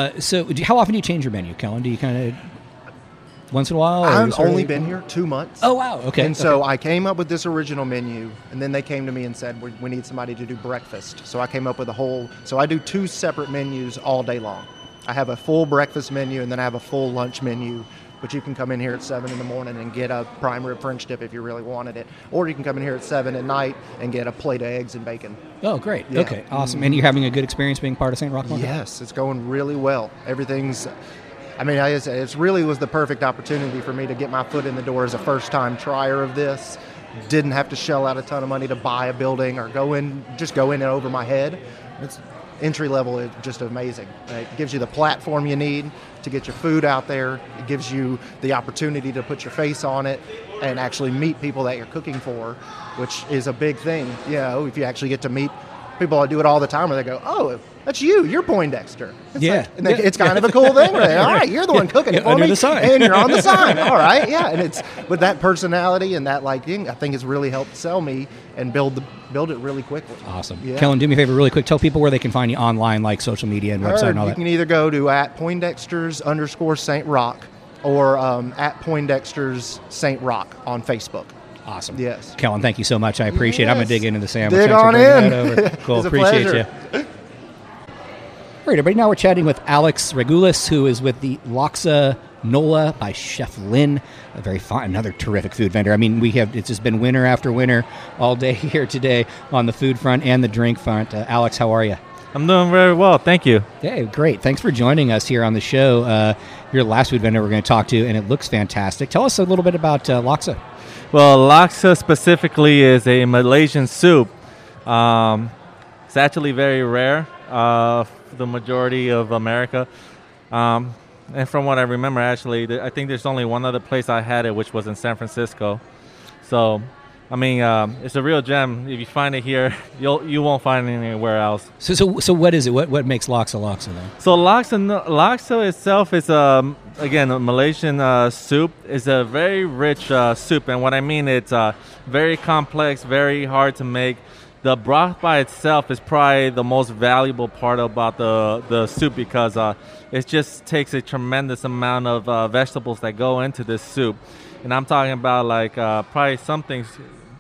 So how often do you change your menu, Kellen? Do you kind of once in a while? I've only been here 2 months. Oh, wow, okay. And so I came up with this original menu, and then they came to me and said, we need somebody to do breakfast. So I came up with so I do 2 separate menus all day long. I have a full breakfast menu, and then I have a full lunch menu. But you can come in here at 7 in the morning and get a prime rib French dip if you really wanted it. Or you can come in here at 7 at night and get a plate of eggs and bacon. Oh, great. Yeah. Okay, awesome. And you're having a good experience being part of St. Roch Market? Yes, it's going really well. Everything's... I mean, it really was the perfect opportunity for me to get my foot in the door as a first-time trier of this. Didn't have to shell out a ton of money to buy a building or go in and over my head. It's entry level is just amazing. It gives you the platform you need to get your food out there. It gives you the opportunity to put your face on it and actually meet people that you're cooking for, which is a big thing. You know, if you actually get to meet people do it all the time where they go, "Oh, that's you. You're Poindexter." It's Yeah. like, and it's kind of a cool thing. Where they, all right, you're the one cooking it for Under me, the sign. and you're on the sign. All right, yeah. And it's with that personality and that like thing, I think it's really helped sell me and build it really quickly. Awesome. Yeah. Kellen, do me a favor really quick. Tell people where they can find you online, like social media and website and all You that. can either go to @Poindexters_St. Rock or @Poindexters St. Rock on Facebook. Awesome. Yes. Kellen, thank you so much. I appreciate it. I'm going to Yes. dig into the sandwich. Dig Thanks for on bringing in. that over. Cool. It's a Appreciate pleasure. you. All right, everybody. Now we're chatting with Alex Regulus, who is with the Laksa Nola by Chef Lynn. A very fine, another terrific food vendor. I mean, it's just been winter after winter all day here today on the food front and the drink front. Alex, how are you? I'm doing very well, thank you. Hey, great. Thanks for joining us here on the show. You're the last food vendor we're going to talk to, and it looks fantastic. Tell us a little bit about Laksa. Well, laksa specifically is a Malaysian soup. It's actually very rare for the majority of America. And from what I remember, actually, I think there's only one other place I had it, which was in San Francisco. So, I mean, it's a real gem. If you find it here, you won't find it anywhere else. So what is it? What makes laksa then? So laksa itself is again a Malaysian soup. It's a very rich soup, and what I mean, it's very complex, very hard to make. The broth by itself is probably the most valuable part about the soup because it just takes a tremendous amount of vegetables that go into this soup. And I'm talking about like probably some things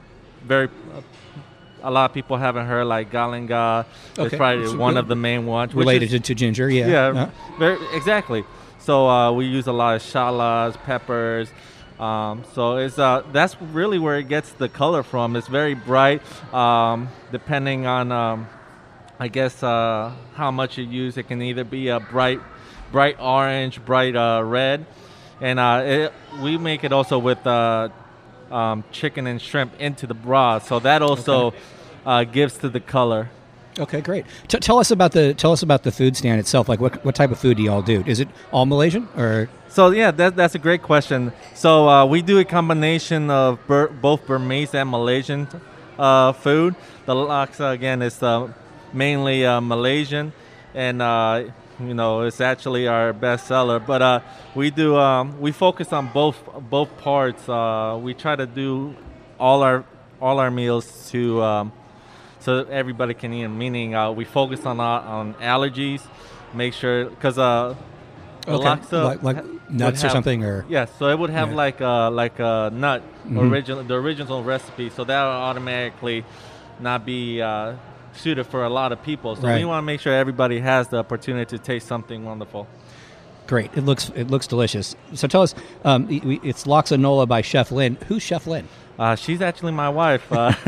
a lot of people haven't heard, like galangal. It's probably one of the main ones. Related to ginger, yeah. Yeah, exactly. So we use a lot of shallots, peppers. So it's that's really where it gets the color from. It's very bright, depending on, I guess, how much you use. It can either be a bright orange, bright red, and we make it also with chicken and shrimp into the broth. So that also gives to the color. Okay, great. Tell us about the food stand itself. Like, what type of food do y'all do? Is it all Malaysian or? So yeah, that's a great question. So we do a combination of both Burmese and Malaysian food. The laksa again is mainly Malaysian, and it's actually our best seller. But we focus on both parts. We try to do all our meals to. So everybody can eat. Meaning, we focus on allergies, make sure because laksa like nuts or something, or yes. So it would have like a nut the original recipe. So that will automatically not be suited for a lot of people. So we want to make sure everybody has the opportunity to taste something wonderful. Great. It looks delicious. So tell us, it's Laksa Nola by Chef Lynn. Who's Chef Lynn? She's actually my wife.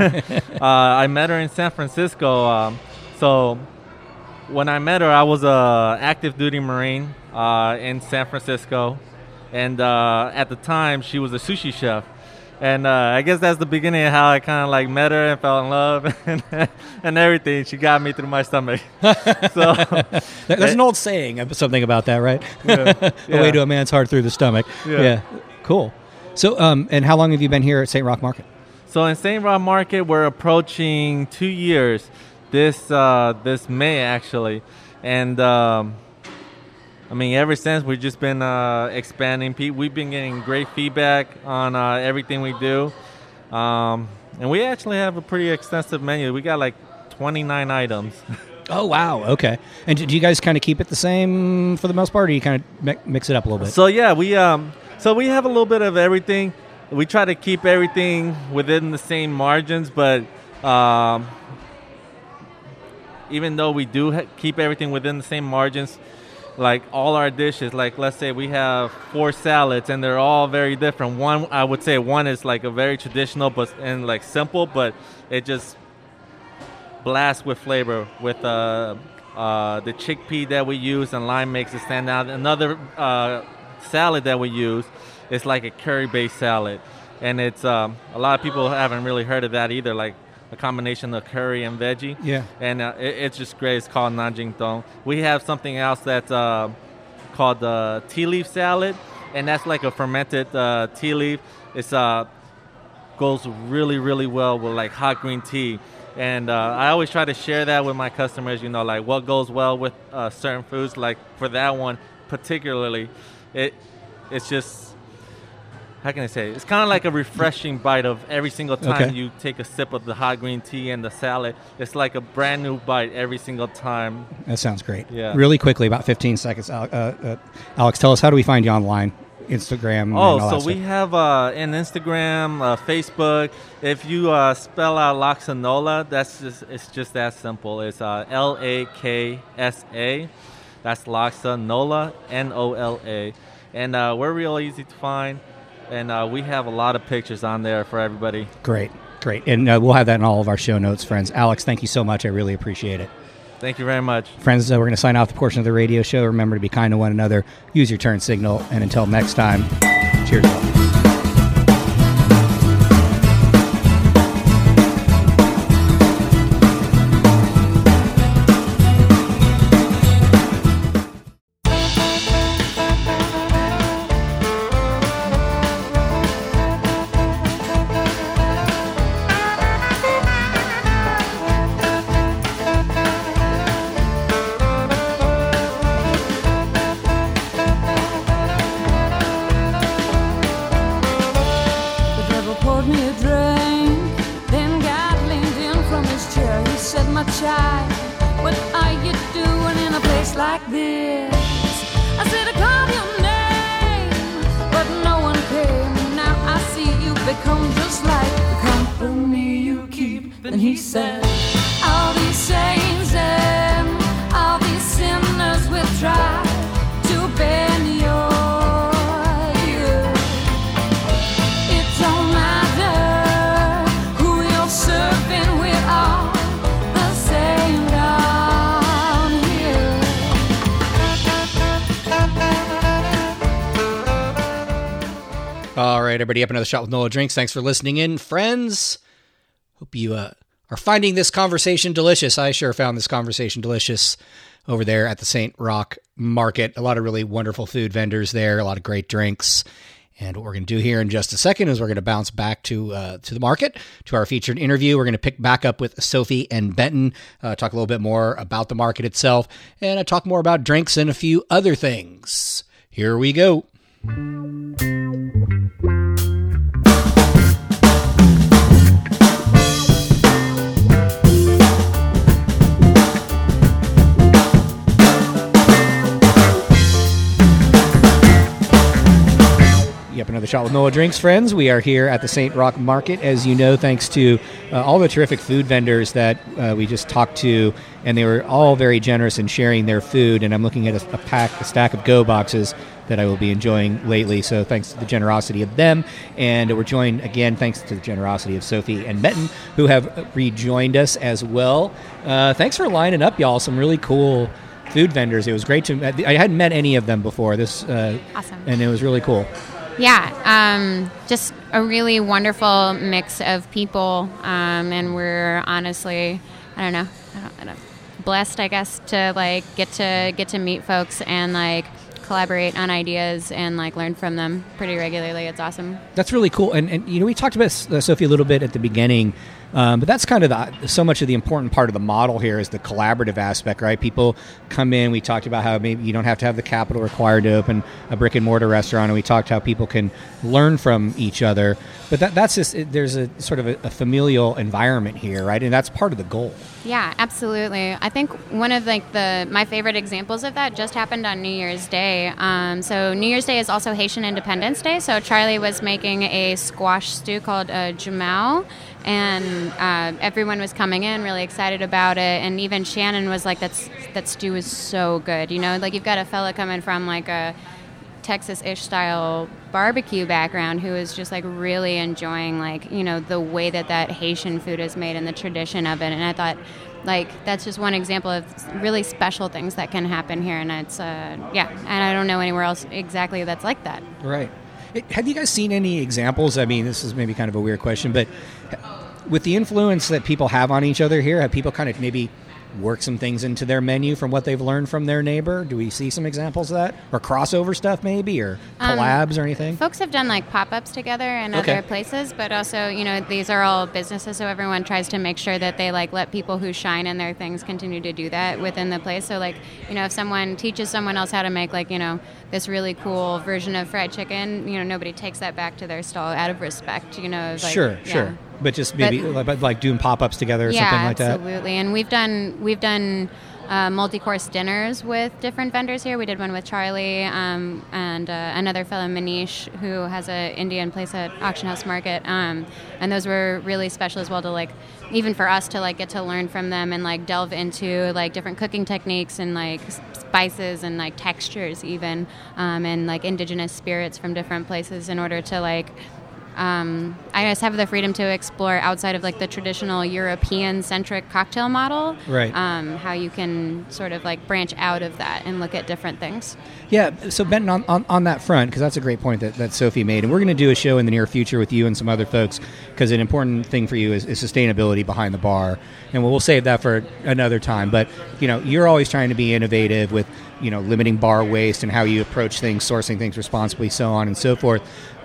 I met her in San Francisco. So when I met her, I was a active duty Marine in San Francisco, and at the time she was a sushi chef. And I guess that's the beginning of how I kind of like met her and fell in love and everything. She got me through my stomach. So there's an old saying, something about that, right? Yeah. A way to a man's heart through the stomach. Yeah. Cool. So, and how long have you been here at St. Rock Market? So in St. Rock Market, we're approaching 2 years this May, actually. And, I mean, ever since, we've just been expanding. We've been getting great feedback on everything we do. And we actually have a pretty extensive menu. We got like 29 items. Oh, wow. Okay. And do you guys kind of keep it the same for the most part, or do you kind of mix it up a little bit? So, yeah, we have a little bit of everything. We try to keep everything within the same margins, but even though we do keep everything within the same margins, like all our dishes, like let's say we have 4 salads and they're all very different. One, I would say one is like a very traditional and like simple, but it just blasts with flavor with the chickpea that we use, and lime makes it stand out. Another salad that we use is like a curry-based salad, and it's a lot of people haven't really heard of that either, like a combination of curry and veggie. Yeah. And it's just great. It's called Nanjing Dong. We have something else that's called the tea leaf salad, and that's like a fermented tea leaf. It's goes really, really well with like hot green tea. And I always try to share that with my customers, like what goes well with certain foods. Like for that one particularly, it's just, how can I say it? It's kind of like a refreshing bite of every single time you take a sip of the hot green tea and the salad. It's like a brand new bite every single time. That sounds great. Yeah. Really quickly, about 15 seconds. Alex, tell us, how do we find you online? Instagram. And all that we stuff. have an Instagram, Facebook. If you spell out Loxanola, it's just that simple. It's Laksa. That's Loxanola, Nola, and we're real easy to find. And we have a lot of pictures on there for everybody. Great. And we'll have that in all of our show notes, friends. Alex, thank you so much. I really appreciate it. Thank you very much. Friends, we're going to sign off the portion of the radio show. Remember to be kind to one another. Use your turn signal. And until next time, cheers. And he said, all these saints and all these sinners will try to bend your ear. It don't matter who you're serving, we're all the same down here. All right, everybody, up another shot with Nola Drinks. Thanks for listening in, friends. Hope you are finding this conversation delicious. I sure found this conversation delicious over there at the St. Roch Market. A lot of really wonderful food vendors there, a lot of great drinks. And what we're going to do here in just a second is we're going to bounce back to the market, to our featured interview. We're going to pick back up with Sophie and Benton, talk a little bit more about the market itself, and talk more about drinks and a few other things. Here we go. Yep, another shot with Nola Drinks, friends. We are here at the St. Roch Market, as you know, thanks to all the terrific food vendors that we just talked to, and they were all very generous in sharing their food. And I'm looking at a stack of Go boxes that I will be enjoying lately. So thanks to the generosity of them, and we're joined again thanks to the generosity of Sophie and Benton, who have rejoined us as well. Thanks for lining up, y'all. Some really cool food vendors. It was great to. I hadn't met any of them before. Awesome, and it was really cool. Yeah, just a really wonderful mix of people, and we're honestly, I don't know, blessed, I guess, to get to meet folks and collaborate on ideas and learn from them pretty regularly. It's awesome. That's really cool. And we talked about Sophie a little bit at the beginning. But that's kind of so much of the important part of the model here is the collaborative aspect, right? People come in. We talked about how maybe you don't have to have the capital required to open a brick and mortar restaurant, and we talked how people can learn from each other. But that's just there's a sort of a familial environment here, right? And that's part of the goal. Yeah, absolutely. I think one of my favorite examples of that just happened on New Year's Day. So New Year's Day is also Haitian Independence Day. So Charlie was making a squash stew called Jamao. And everyone was coming in really excited about it, and even Shannon was like, that stew is so good. You've got a fella coming from a Texas-ish style barbecue background who is just really enjoying the way that Haitian food is made and the tradition of it. And I thought that's just one example of really special things that can happen here, and it's and I don't know anywhere else exactly that's like that. Right. Have you guys seen any examples? I mean, this is maybe kind of a weird question, but with the influence that people have on each other here, have people kind of maybe work some things into their menu from what they've learned from their neighbor? Do we see some examples of that? Or crossover stuff maybe? Or collabs or anything? Folks have done like pop-ups together in other places, but also, you know, these are all businesses, so everyone tries to make sure that they like let people who shine in their things continue to do that within the place. So like, you know, if someone teaches someone else how to make like, you know, this really cool version of fried chicken, you know, nobody takes that back to their stall out of respect, you know. Like, sure. But just maybe like doing pop-ups together or something like that? Yeah, absolutely. And we've done multi-course dinners with different vendors here. We did one with Charlie and another fellow, Manish, who has an Indian place at Auction House Market. And those were really special as well to like, even for us to like get to learn from them and like delve into like different cooking techniques and like spices and like textures even, and like indigenous spirits from different places in order to like, I just have the freedom to explore outside of like the traditional European-centric cocktail model. Right. How you can sort of like branch out of that and look at different things. Yeah. So Benton, on that front, because that's a great point that Sophie made, and we're going to do a show in the near future with you and some other folks, because an important thing for you is sustainability behind the bar, and we'll save that for another time. But you know, you're always trying to be innovative with, you know, limiting bar waste and how you approach things, sourcing things responsibly, so on and so forth.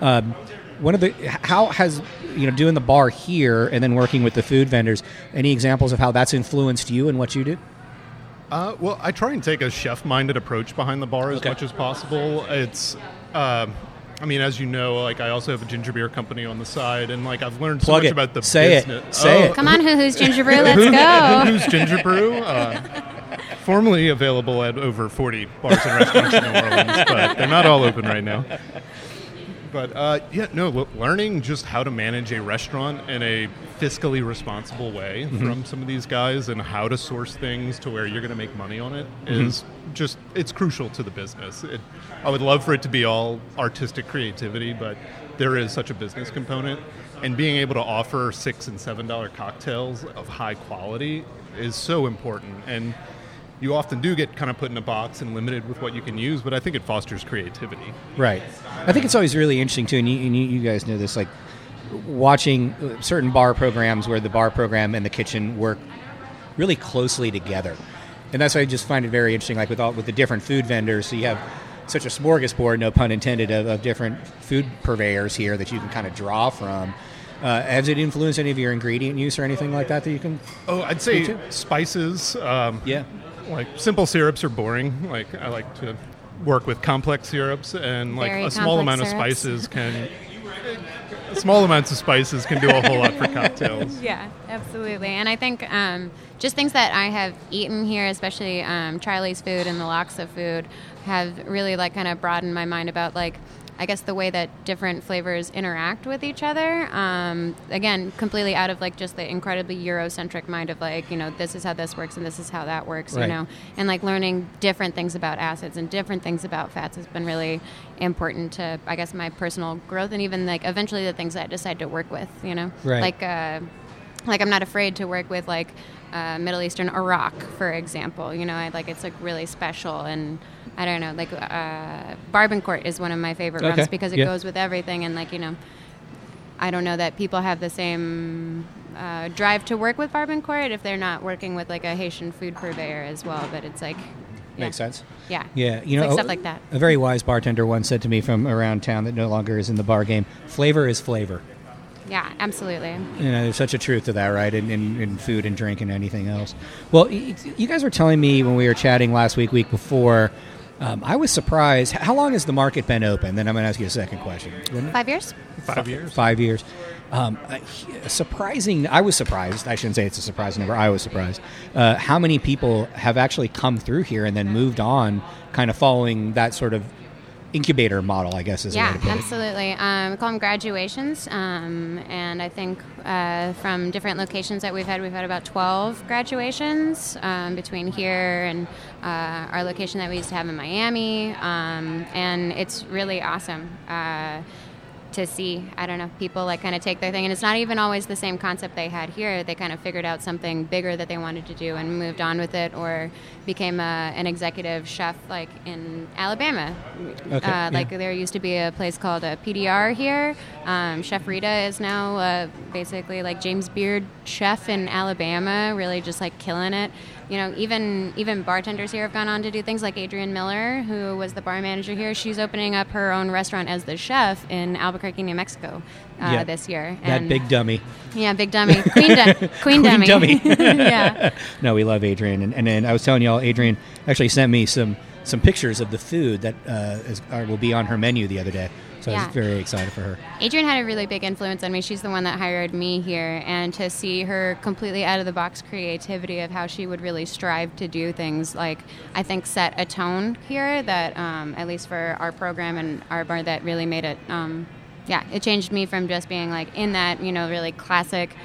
How has, you know, doing the bar here and then working with the food vendors, any examples of how that's influenced you and what you do? Well, I try and take a chef-minded approach behind the bar as much as possible. It's, I mean, as you know, like I also have a ginger beer company on the side, and like I've learned so much about the business. Say it. Come on, Hoo-Hoo's Ginger Brew, let's go. Hoo-Hoo's Ginger Brew. Formerly available at over 40 bars and restaurants in New Orleans, but they're not all open right now. But learning just how to manage a restaurant in a fiscally responsible way from some of these guys and how to source things to where you're going to make money on it is just, it's crucial to the business. I would love for it to be all artistic creativity, but there is such a business component. And being able to offer $6 and $7 cocktails of high quality is so important. And you often do get kind of put in a box and limited with what you can use, but I think it fosters creativity. Right. I think it's always really interesting, too, and you guys know this, like watching certain bar programs where the bar program and the kitchen work really closely together. And that's why I just find it very interesting, like with the different food vendors. So you have such a smorgasbord, no pun intended, of different food purveyors here that you can kind of draw from. Has it influenced any of your ingredient use or anything like that you can? Oh, I'd say spices. Like simple syrups are boring. Like I like to work with complex syrups, and like a small amount of spices can. Small amounts of spices can do a whole lot for cocktails. Yeah, absolutely. And I think just things that I have eaten here, especially Charlie's food and the Loxa food, have really like kind of broadened my mind about like, I guess the way that different flavors interact with each other. Again, completely out of like just the incredibly Eurocentric mind of like, you know, this is how this works and this is how that works, you know. And like learning different things about acids and different things about fats has been really important to, I guess, my personal growth and even like eventually the things that I decide to work with, you know. Like I'm not afraid to work with like Middle Eastern Iraq, for example. You know, it's like really special, and I don't know, like Barbancourt is one of my favorite ones because it goes with everything, and like, you know, I don't know that people have the same drive to work with Barbancourt if they're not working with like a Haitian food purveyor as well, but it's like makes sense. Yeah. Yeah. You know, like stuff like that. A very wise bartender once said to me from around town that no longer is in the bar game, flavor is flavor. Yeah, absolutely. You know, there's such a truth to that, right? In food and drink and anything else. Well, you guys were telling me when we were chatting week before, I was surprised. How long has the market been open? Then I'm going to ask you a second question. 5 years? 5 years. 5 years. Surprising. I was surprised. I shouldn't say it's a surprising number. I was surprised. How many people have actually come through here and then moved on, kind of following that sort of incubator model, I guess, is the way to put it. Absolutely. We call them graduations, and I think from different locations that we've had about 12 graduations between here and our location that we used to have in Miami, and it's really awesome to see, I don't know, people like kind of take their thing, and it's not even always the same concept they had here. They kind of figured out something bigger that they wanted to do and moved on with it, or became an executive chef like in Alabama. Okay, Like there used to be a place called PDR here. Chef Rita is now basically like James Beard chef in Alabama, really just like killing it. You know, even bartenders here have gone on to do things like Adrienne Miller, who was the bar manager here. She's opening up her own restaurant as the chef in Albuquerque, New Mexico this year. That big dummy. Yeah, big dummy. Queen dummy. Dummy. Yeah. No, we love Adrienne. And then I was telling y'all, Adrienne actually sent me some pictures of the food that will be on her menu the other day. So I was very excited for her. Adrienne had a really big influence on me. She's the one that hired me here, and to see her completely out of the box creativity of how she would really strive to do things, like I think set a tone here that at least for our program and our bar, that really made it. It changed me from just being like in that really classic,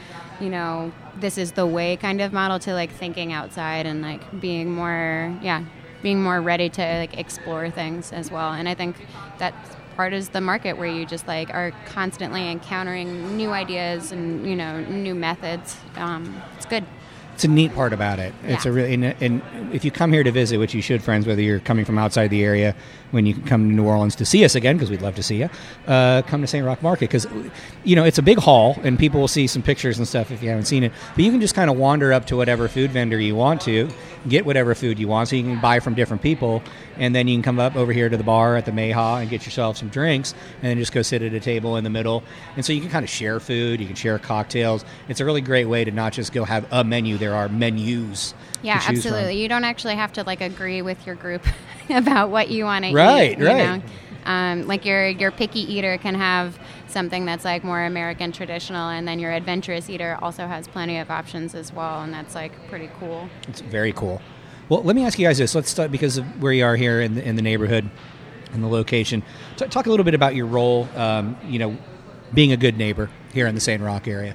this is the way kind of model to like thinking outside and like being more ready to like explore things as well. And I think that's part is the market, where you just like are constantly encountering new ideas and new methods. It's good. It's a neat part about it. It's a really, and if you come here to visit, which you should, friends, whether you're coming from outside the area, when you come to New Orleans to see us again, because we'd love to see you, come to St. Roch Market, because it's a big hall, and people will see some pictures and stuff if you haven't seen it. But you can just kind of wander up to whatever food vendor you want to, get whatever food you want, so you can buy from different people, and then you can come up over here to the bar at the Mayhaw and get yourself some drinks, and then just go sit at a table in the middle. And so you can kind of share food, you can share cocktails. It's a really great way to not just go have a menu. There are menus. Yeah, absolutely. You don't actually have to like agree with your group about what you want to eat. Right. Like your picky eater can have something that's like more American traditional, and then your adventurous eater also has plenty of options as well, and that's like pretty cool. It's very cool. Well, let me ask you guys this. Let's start, because of where you are here in the neighborhood and the location. Talk a little bit about your role, being a good neighbor here in the St. Roch area.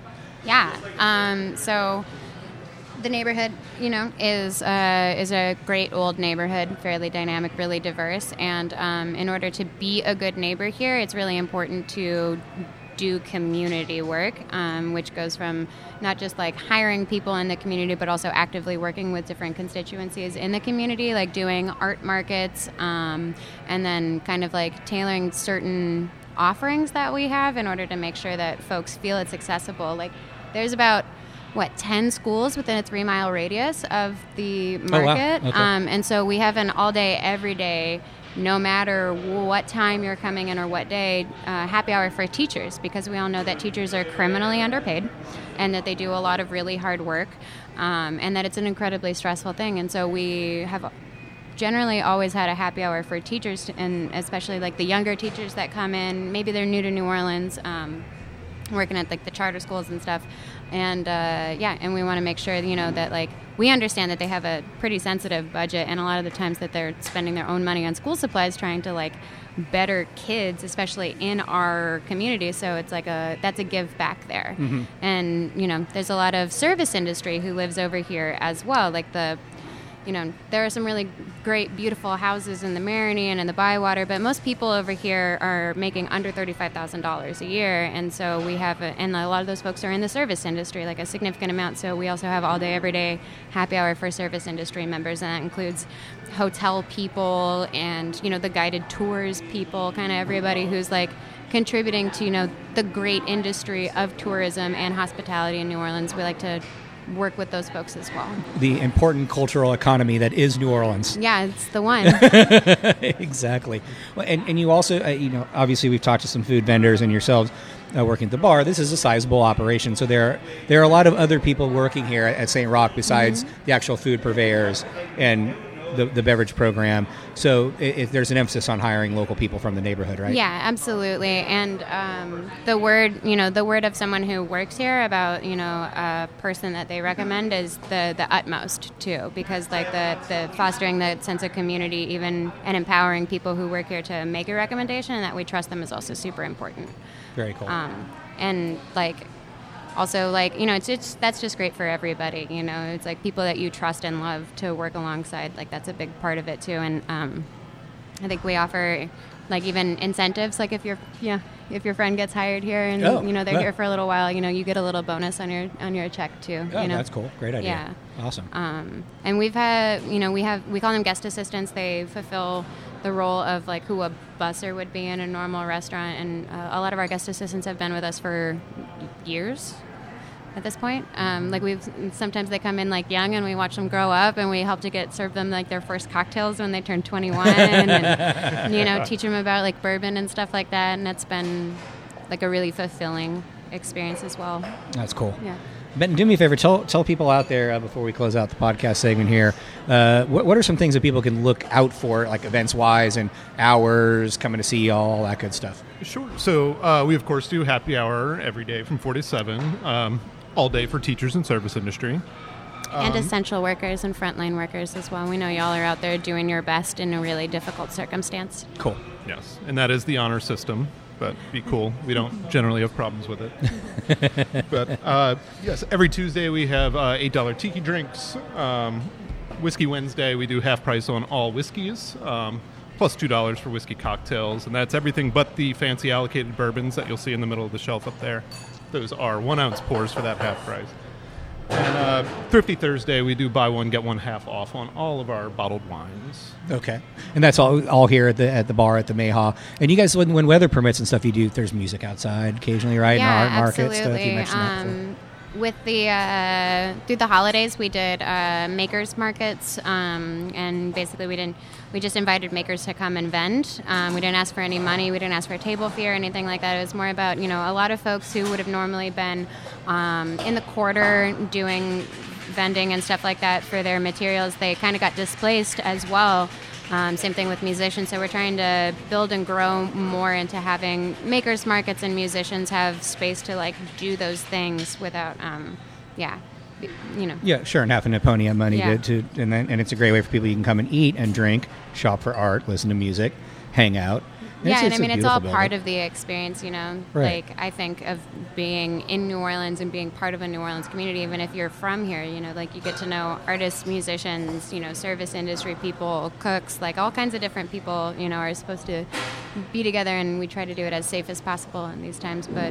Yeah. So the neighborhood, is a great old neighborhood, fairly dynamic, really diverse. And in order to be a good neighbor here, it's really important to do community work, which goes from not just like hiring people in the community, but also actively working with different constituencies in the community, like doing art markets, and then kind of like tailoring certain offerings that we have in order to make sure that folks feel it's accessible. Like there's about 10 schools within a 3-mile radius of the market. Oh, wow. Okay. And so we have an all day, every day, no matter what time you're coming in or what day, happy hour for teachers, because we all know that teachers are criminally underpaid and that they do a lot of really hard work, and that it's an incredibly stressful thing. And so we have generally always had a happy hour for teachers, and especially like the younger teachers that come in, maybe they're new to New Orleans, working at like the charter schools and stuff. And and we want to make sure that like we understand that they have a pretty sensitive budget, and a lot of the times that they're spending their own money on school supplies trying to like better kids, especially in our community. So it's like that's a give back there. Mm-hmm. And there's a lot of service industry who lives over here as well, like there are some really great, beautiful houses in the Marinean and the Bywater, but most people over here are making under $35,000 a year, and so we have, and a lot of those folks are in the service industry, like a significant amount. So we also have all day, every day happy hour for service industry members, and that includes hotel people and the guided tours people, kind of everybody who's like contributing to the great industry of tourism and hospitality in New Orleans. We like to work with those folks as well. The important cultural economy that is New Orleans. Yeah, it's the one. Exactly. Well, and you also, obviously we've talked to some food vendors and yourselves working at the bar. This is a sizable operation, so there are a lot of other people working here at St. Roch besides the actual food purveyors and the beverage program. So there's an emphasis on hiring local people from the neighborhood, right? Yeah, absolutely. And the word of someone who works here about a person that they recommend is the utmost too, because like the fostering that sense of community, even and empowering people who work here to make a recommendation and that we trust them is also super important. Very cool. And like. Also, like, that's just great for everybody, It's like people that you trust and love to work alongside. Like, that's a big part of it, too. And I think we offer like even incentives, like if your friend gets hired here and they're here for a little while, you get a little bonus on your check too. Oh, that's cool. Great idea. Yeah. Awesome. And we've had, we call them guest assistants. They fulfill the role of like who a busser would be in a normal restaurant, and a lot of our guest assistants have been with us for years at this point. Sometimes they come in like young, and we watch them grow up, and we help to serve them like their first cocktails when they turn 21, and teach them about like bourbon and stuff like that. And it's been like a really fulfilling experience as well. That's cool. Yeah. Benton, do me a favor. Tell people out there before we close out the podcast segment here. What are some things that people can look out for, like events-wise, and hours, coming to see y'all, that good stuff? Sure. So we, of course, do happy hour every day from 4 to 7, all day for teachers and service industry. And essential workers and frontline workers as well. We know y'all are out there doing your best in a really difficult circumstance. Cool. Yes. And that is the honor system. But be cool. We don't generally have problems with it. But yes, every Tuesday we have $8 tiki drinks. Whiskey Wednesday, we do half price on all whiskeys, plus $2 for whiskey cocktails. And that's everything but the fancy allocated bourbons that you'll see in the middle of the shelf up there. Those are 1 ounce pours for that half price. And Thrifty Thursday, we do buy one, get one half off on all of our bottled wines. Okay. And that's all here at the bar at the Mayhaw. And you guys, when weather permits and stuff, there's music outside occasionally, right? Yeah, and art absolutely. market stuff. You mentioned that before. With through the holidays, we did makers markets, and basically we just invited makers to come and vend. We didn't ask for any money. We didn't ask for a table fee or anything like that. It was more about, a lot of folks who would have normally been in the quarter doing vending and stuff like that for their materials. They kind of got displaced as well. Same thing with musicians. So we're trying to build and grow more into having makers markets and musicians have space to do those things without, Yeah, sure, and having to pony up money to and it's a great way for people. You can come and eat and drink, shop for art, listen to music, hang out. It's all part of the experience, Right. Like, I think of being in New Orleans and being part of a New Orleans community, even if you're from here, you get to know artists, musicians, service industry people, cooks, all kinds of different people, are supposed to be together, and we try to do it as safe as possible in these times. But,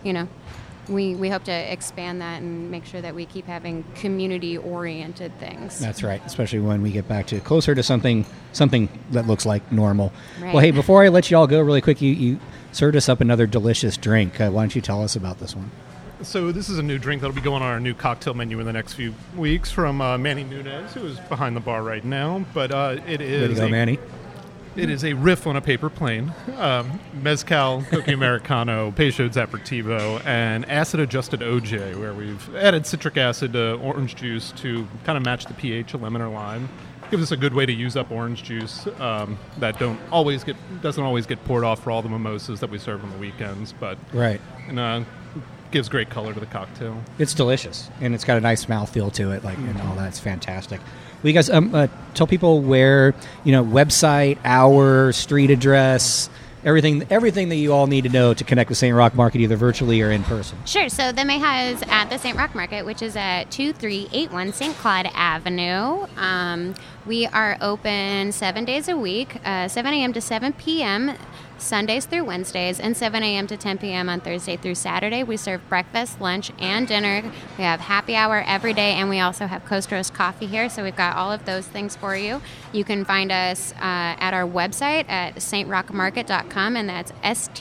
we hope to expand that and make sure that we keep having community-oriented things. That's right, especially when we get back to closer to something that looks like normal. Right. Well, hey, before I let you all go really quick, you served us up another delicious drink. Why don't you tell us about this one? So this is a new drink that'll be going on our new cocktail menu in the next few weeks from Manny Nunez, who is behind the bar right now. But it is... Way to go, Manny. It is a riff on a paper plane. Mezcal, Coca Americano, Peychaud's Aperitivo, and acid-adjusted OJ, where we've added citric acid to orange juice to kind of match the pH of lemon or lime. Gives us a good way to use up orange juice that doesn't always get poured off for all the mimosas that we serve on the weekends. But right, and gives great color to the cocktail. It's delicious, and it's got a nice mouthfeel to it, and all that. It's fantastic. Well, you guys tell people where, website, hour, street address, everything that you all need to know to connect with St. Roch Market, either virtually or in person. Sure. So the Mayhaw is at the St. Roch Market, which is at 2381 St. Claude Avenue. We are open 7 days a week, 7 a.m. to 7 p.m., Sundays through Wednesdays, and 7 a.m. to 10 p.m. on Thursday through Saturday. We serve breakfast, lunch, and dinner. We have happy hour every day, and we also have Coast Roast coffee here, so we've got all of those things for you. You can find us at our website at strochmarket.com, and that's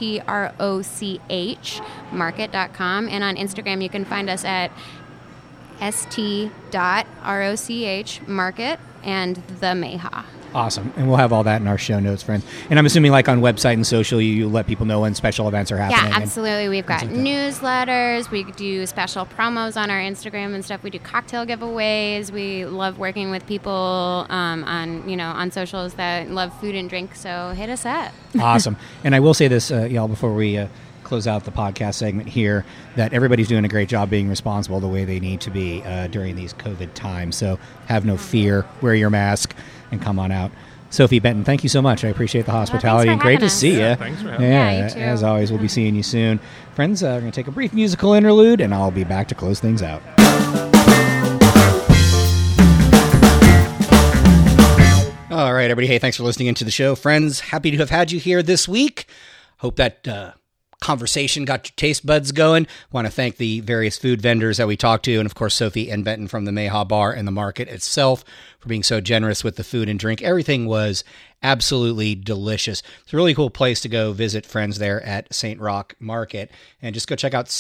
STROCH market.com, and on Instagram you can find us at st.roch market and the Mayhaw. Awesome. And we'll have all that in our show notes, friends. And I'm assuming on website and social, you let people know when special events are happening. Yeah, absolutely. We've got newsletters. We do special promos on our Instagram and stuff. We do cocktail giveaways. We love working with people on socials that love food and drink. So hit us up. Awesome. And I will say this, y'all, before we close out the podcast segment here, that everybody's doing a great job being responsible the way they need to be during these COVID times. So have no fear. Wear your mask and come on out. Sophie Benton, thank you so much. I appreciate the hospitality and great to see you. Yeah, thanks for having me. Yeah, you too. As always, we'll be seeing you soon. Friends, we're going to take a brief musical interlude, and I'll be back to close things out. All right, right, everybody. Hey, thanks for listening into the show. Friends, happy to have had you here this week. Hope that conversation got your taste buds going. Want to thank the various food vendors that we talked to, and of course Sophie and Benton from the Mayhaw Bar and the market itself for being so generous with the food and drink. Everything was absolutely delicious. It's a really cool place to go visit, friends, there at St. Roch Market. And just go check out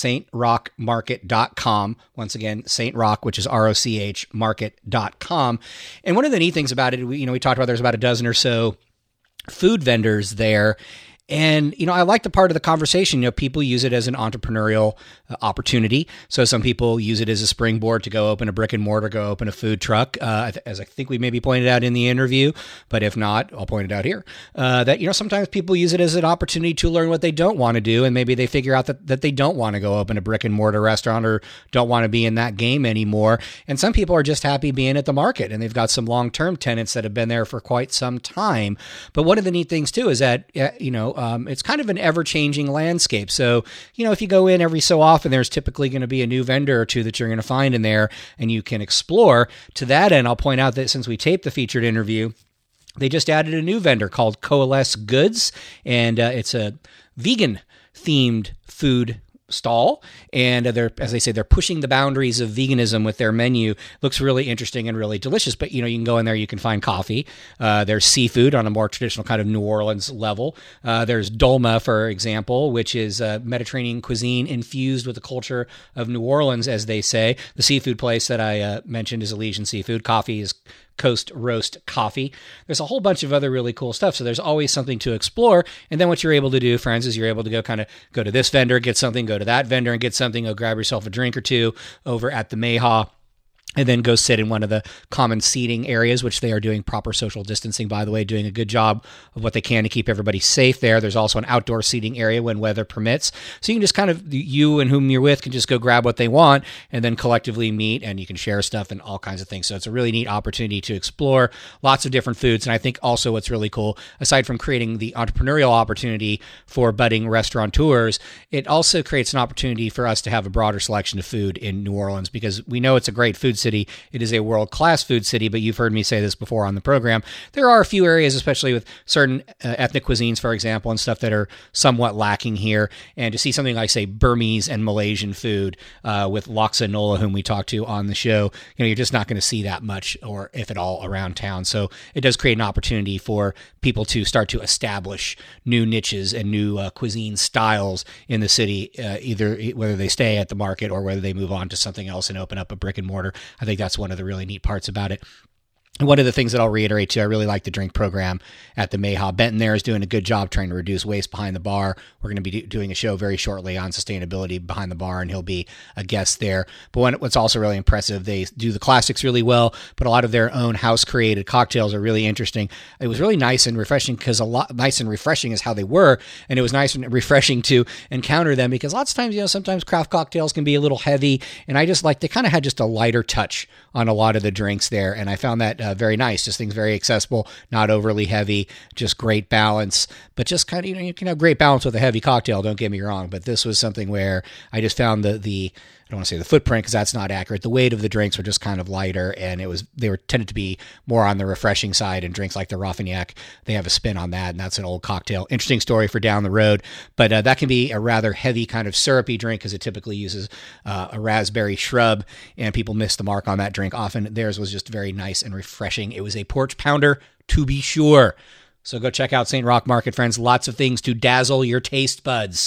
StRochMarket.com. Once again, St. Roch, which is ROCH, market.com. And one of the neat things about it, we talked about there's about a dozen or so food vendors there. And, I like the part of the conversation, people use it as an entrepreneurial opportunity. So some people use it as a springboard to go open a brick and mortar, go open a food truck, as I think we maybe pointed out in the interview. But if not, I'll point it out here, that, sometimes people use it as an opportunity to learn what they don't want to do. And maybe they figure out that they don't want to go open a brick and mortar restaurant or don't want to be in that game anymore. And some people are just happy being at the market, and they've got some long-term tenants that have been there for quite some time. But one of the neat things too is that, it's kind of an ever-changing landscape. So, if you go in every so often, there's typically going to be a new vendor or two that you're going to find in there and you can explore. To that end, I'll point out that since we taped the featured interview, they just added a new vendor called Coalesce Goods, and it's a vegan-themed food stall, and as I say, they're pushing the boundaries of veganism with their menu. Looks really interesting and really delicious. But you can go in there, you can find coffee. There's seafood on a more traditional kind of New Orleans level. There's dolma, for example, which is Mediterranean cuisine infused with the culture of New Orleans, as they say. The seafood place that I mentioned is Elysian Seafood. Coffee is Coast Roast Coffee. There's a whole bunch of other really cool stuff. So there's always something to explore. And then what you're able to do, friends, is you're able to go to this vendor, get something, go to that vendor and get something, go grab yourself a drink or two over at the Mayhaw, and then go sit in one of the common seating areas, which they are doing proper social distancing, by the way, doing a good job of what they can to keep everybody safe there. There's also an outdoor seating area when weather permits. So you can just you and whom you're with can just go grab what they want and then collectively meet, and you can share stuff and all kinds of things. So it's a really neat opportunity to explore lots of different foods. And I think also what's really cool, aside from creating the entrepreneurial opportunity for budding restaurateurs, it also creates an opportunity for us to have a broader selection of food in New Orleans, because we know it's a great food city. It is a world-class food city, but you've heard me say this before on the program. There are a few areas, especially with certain ethnic cuisines, for example, and stuff that are somewhat lacking here. And to see something like, say, Burmese and Malaysian food with Laksa Nola, whom we talked to on the show, you're just not going to see that much, or if at all, around town. So it does create an opportunity for people to start to establish new niches and new cuisine styles in the city, either whether they stay at the market or whether they move on to something else and open up a brick and mortar. I think that's one of the really neat parts about it. And one of the things that I'll reiterate too, I really like the drink program at the Mayhaw. Benton there is doing a good job trying to reduce waste behind the bar. We're going to be doing a show very shortly on sustainability behind the bar, and he'll be a guest there. But what's also really impressive, they do the classics really well, but a lot of their own house-created cocktails are really interesting. It was really nice and refreshing, because nice and refreshing is how they were, and it was nice and refreshing to encounter them, because lots of times, sometimes craft cocktails can be a little heavy, and I just they kind of had just a lighter touch on a lot of the drinks there, and I found that very nice. Just things very accessible, not overly heavy, just great balance. But just kind of, you can have great balance with a heavy cocktail, don't get me wrong. But this was something where I just found I don't want to say the footprint, because that's not accurate. The weight of the drinks were just kind of lighter, and they were tended to be more on the refreshing side. And drinks like the Raffignac, they have a spin on that, and that's an old cocktail. Interesting story for down the road, but that can be a rather heavy kind of syrupy drink, because it typically uses a raspberry shrub, and people miss the mark on that drink often. Theirs was just very nice and refreshing. It was a porch pounder, to be sure. So go check out St. Roch Market, friends. Lots of things to dazzle your taste buds.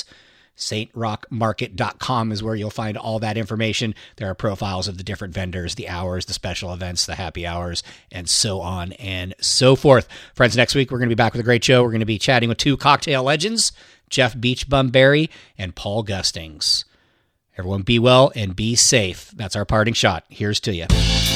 StRochMarket.com is where you'll find all that information. There are profiles of the different vendors, the hours, the special events, the happy hours, and so on and so forth. Friends, next week we're going to be back with a great show. We're going to be chatting with two cocktail legends, Jeff Beach Bum Berry and Paul Gustings. Everyone be well and be safe. That's our parting shot. Here's to you.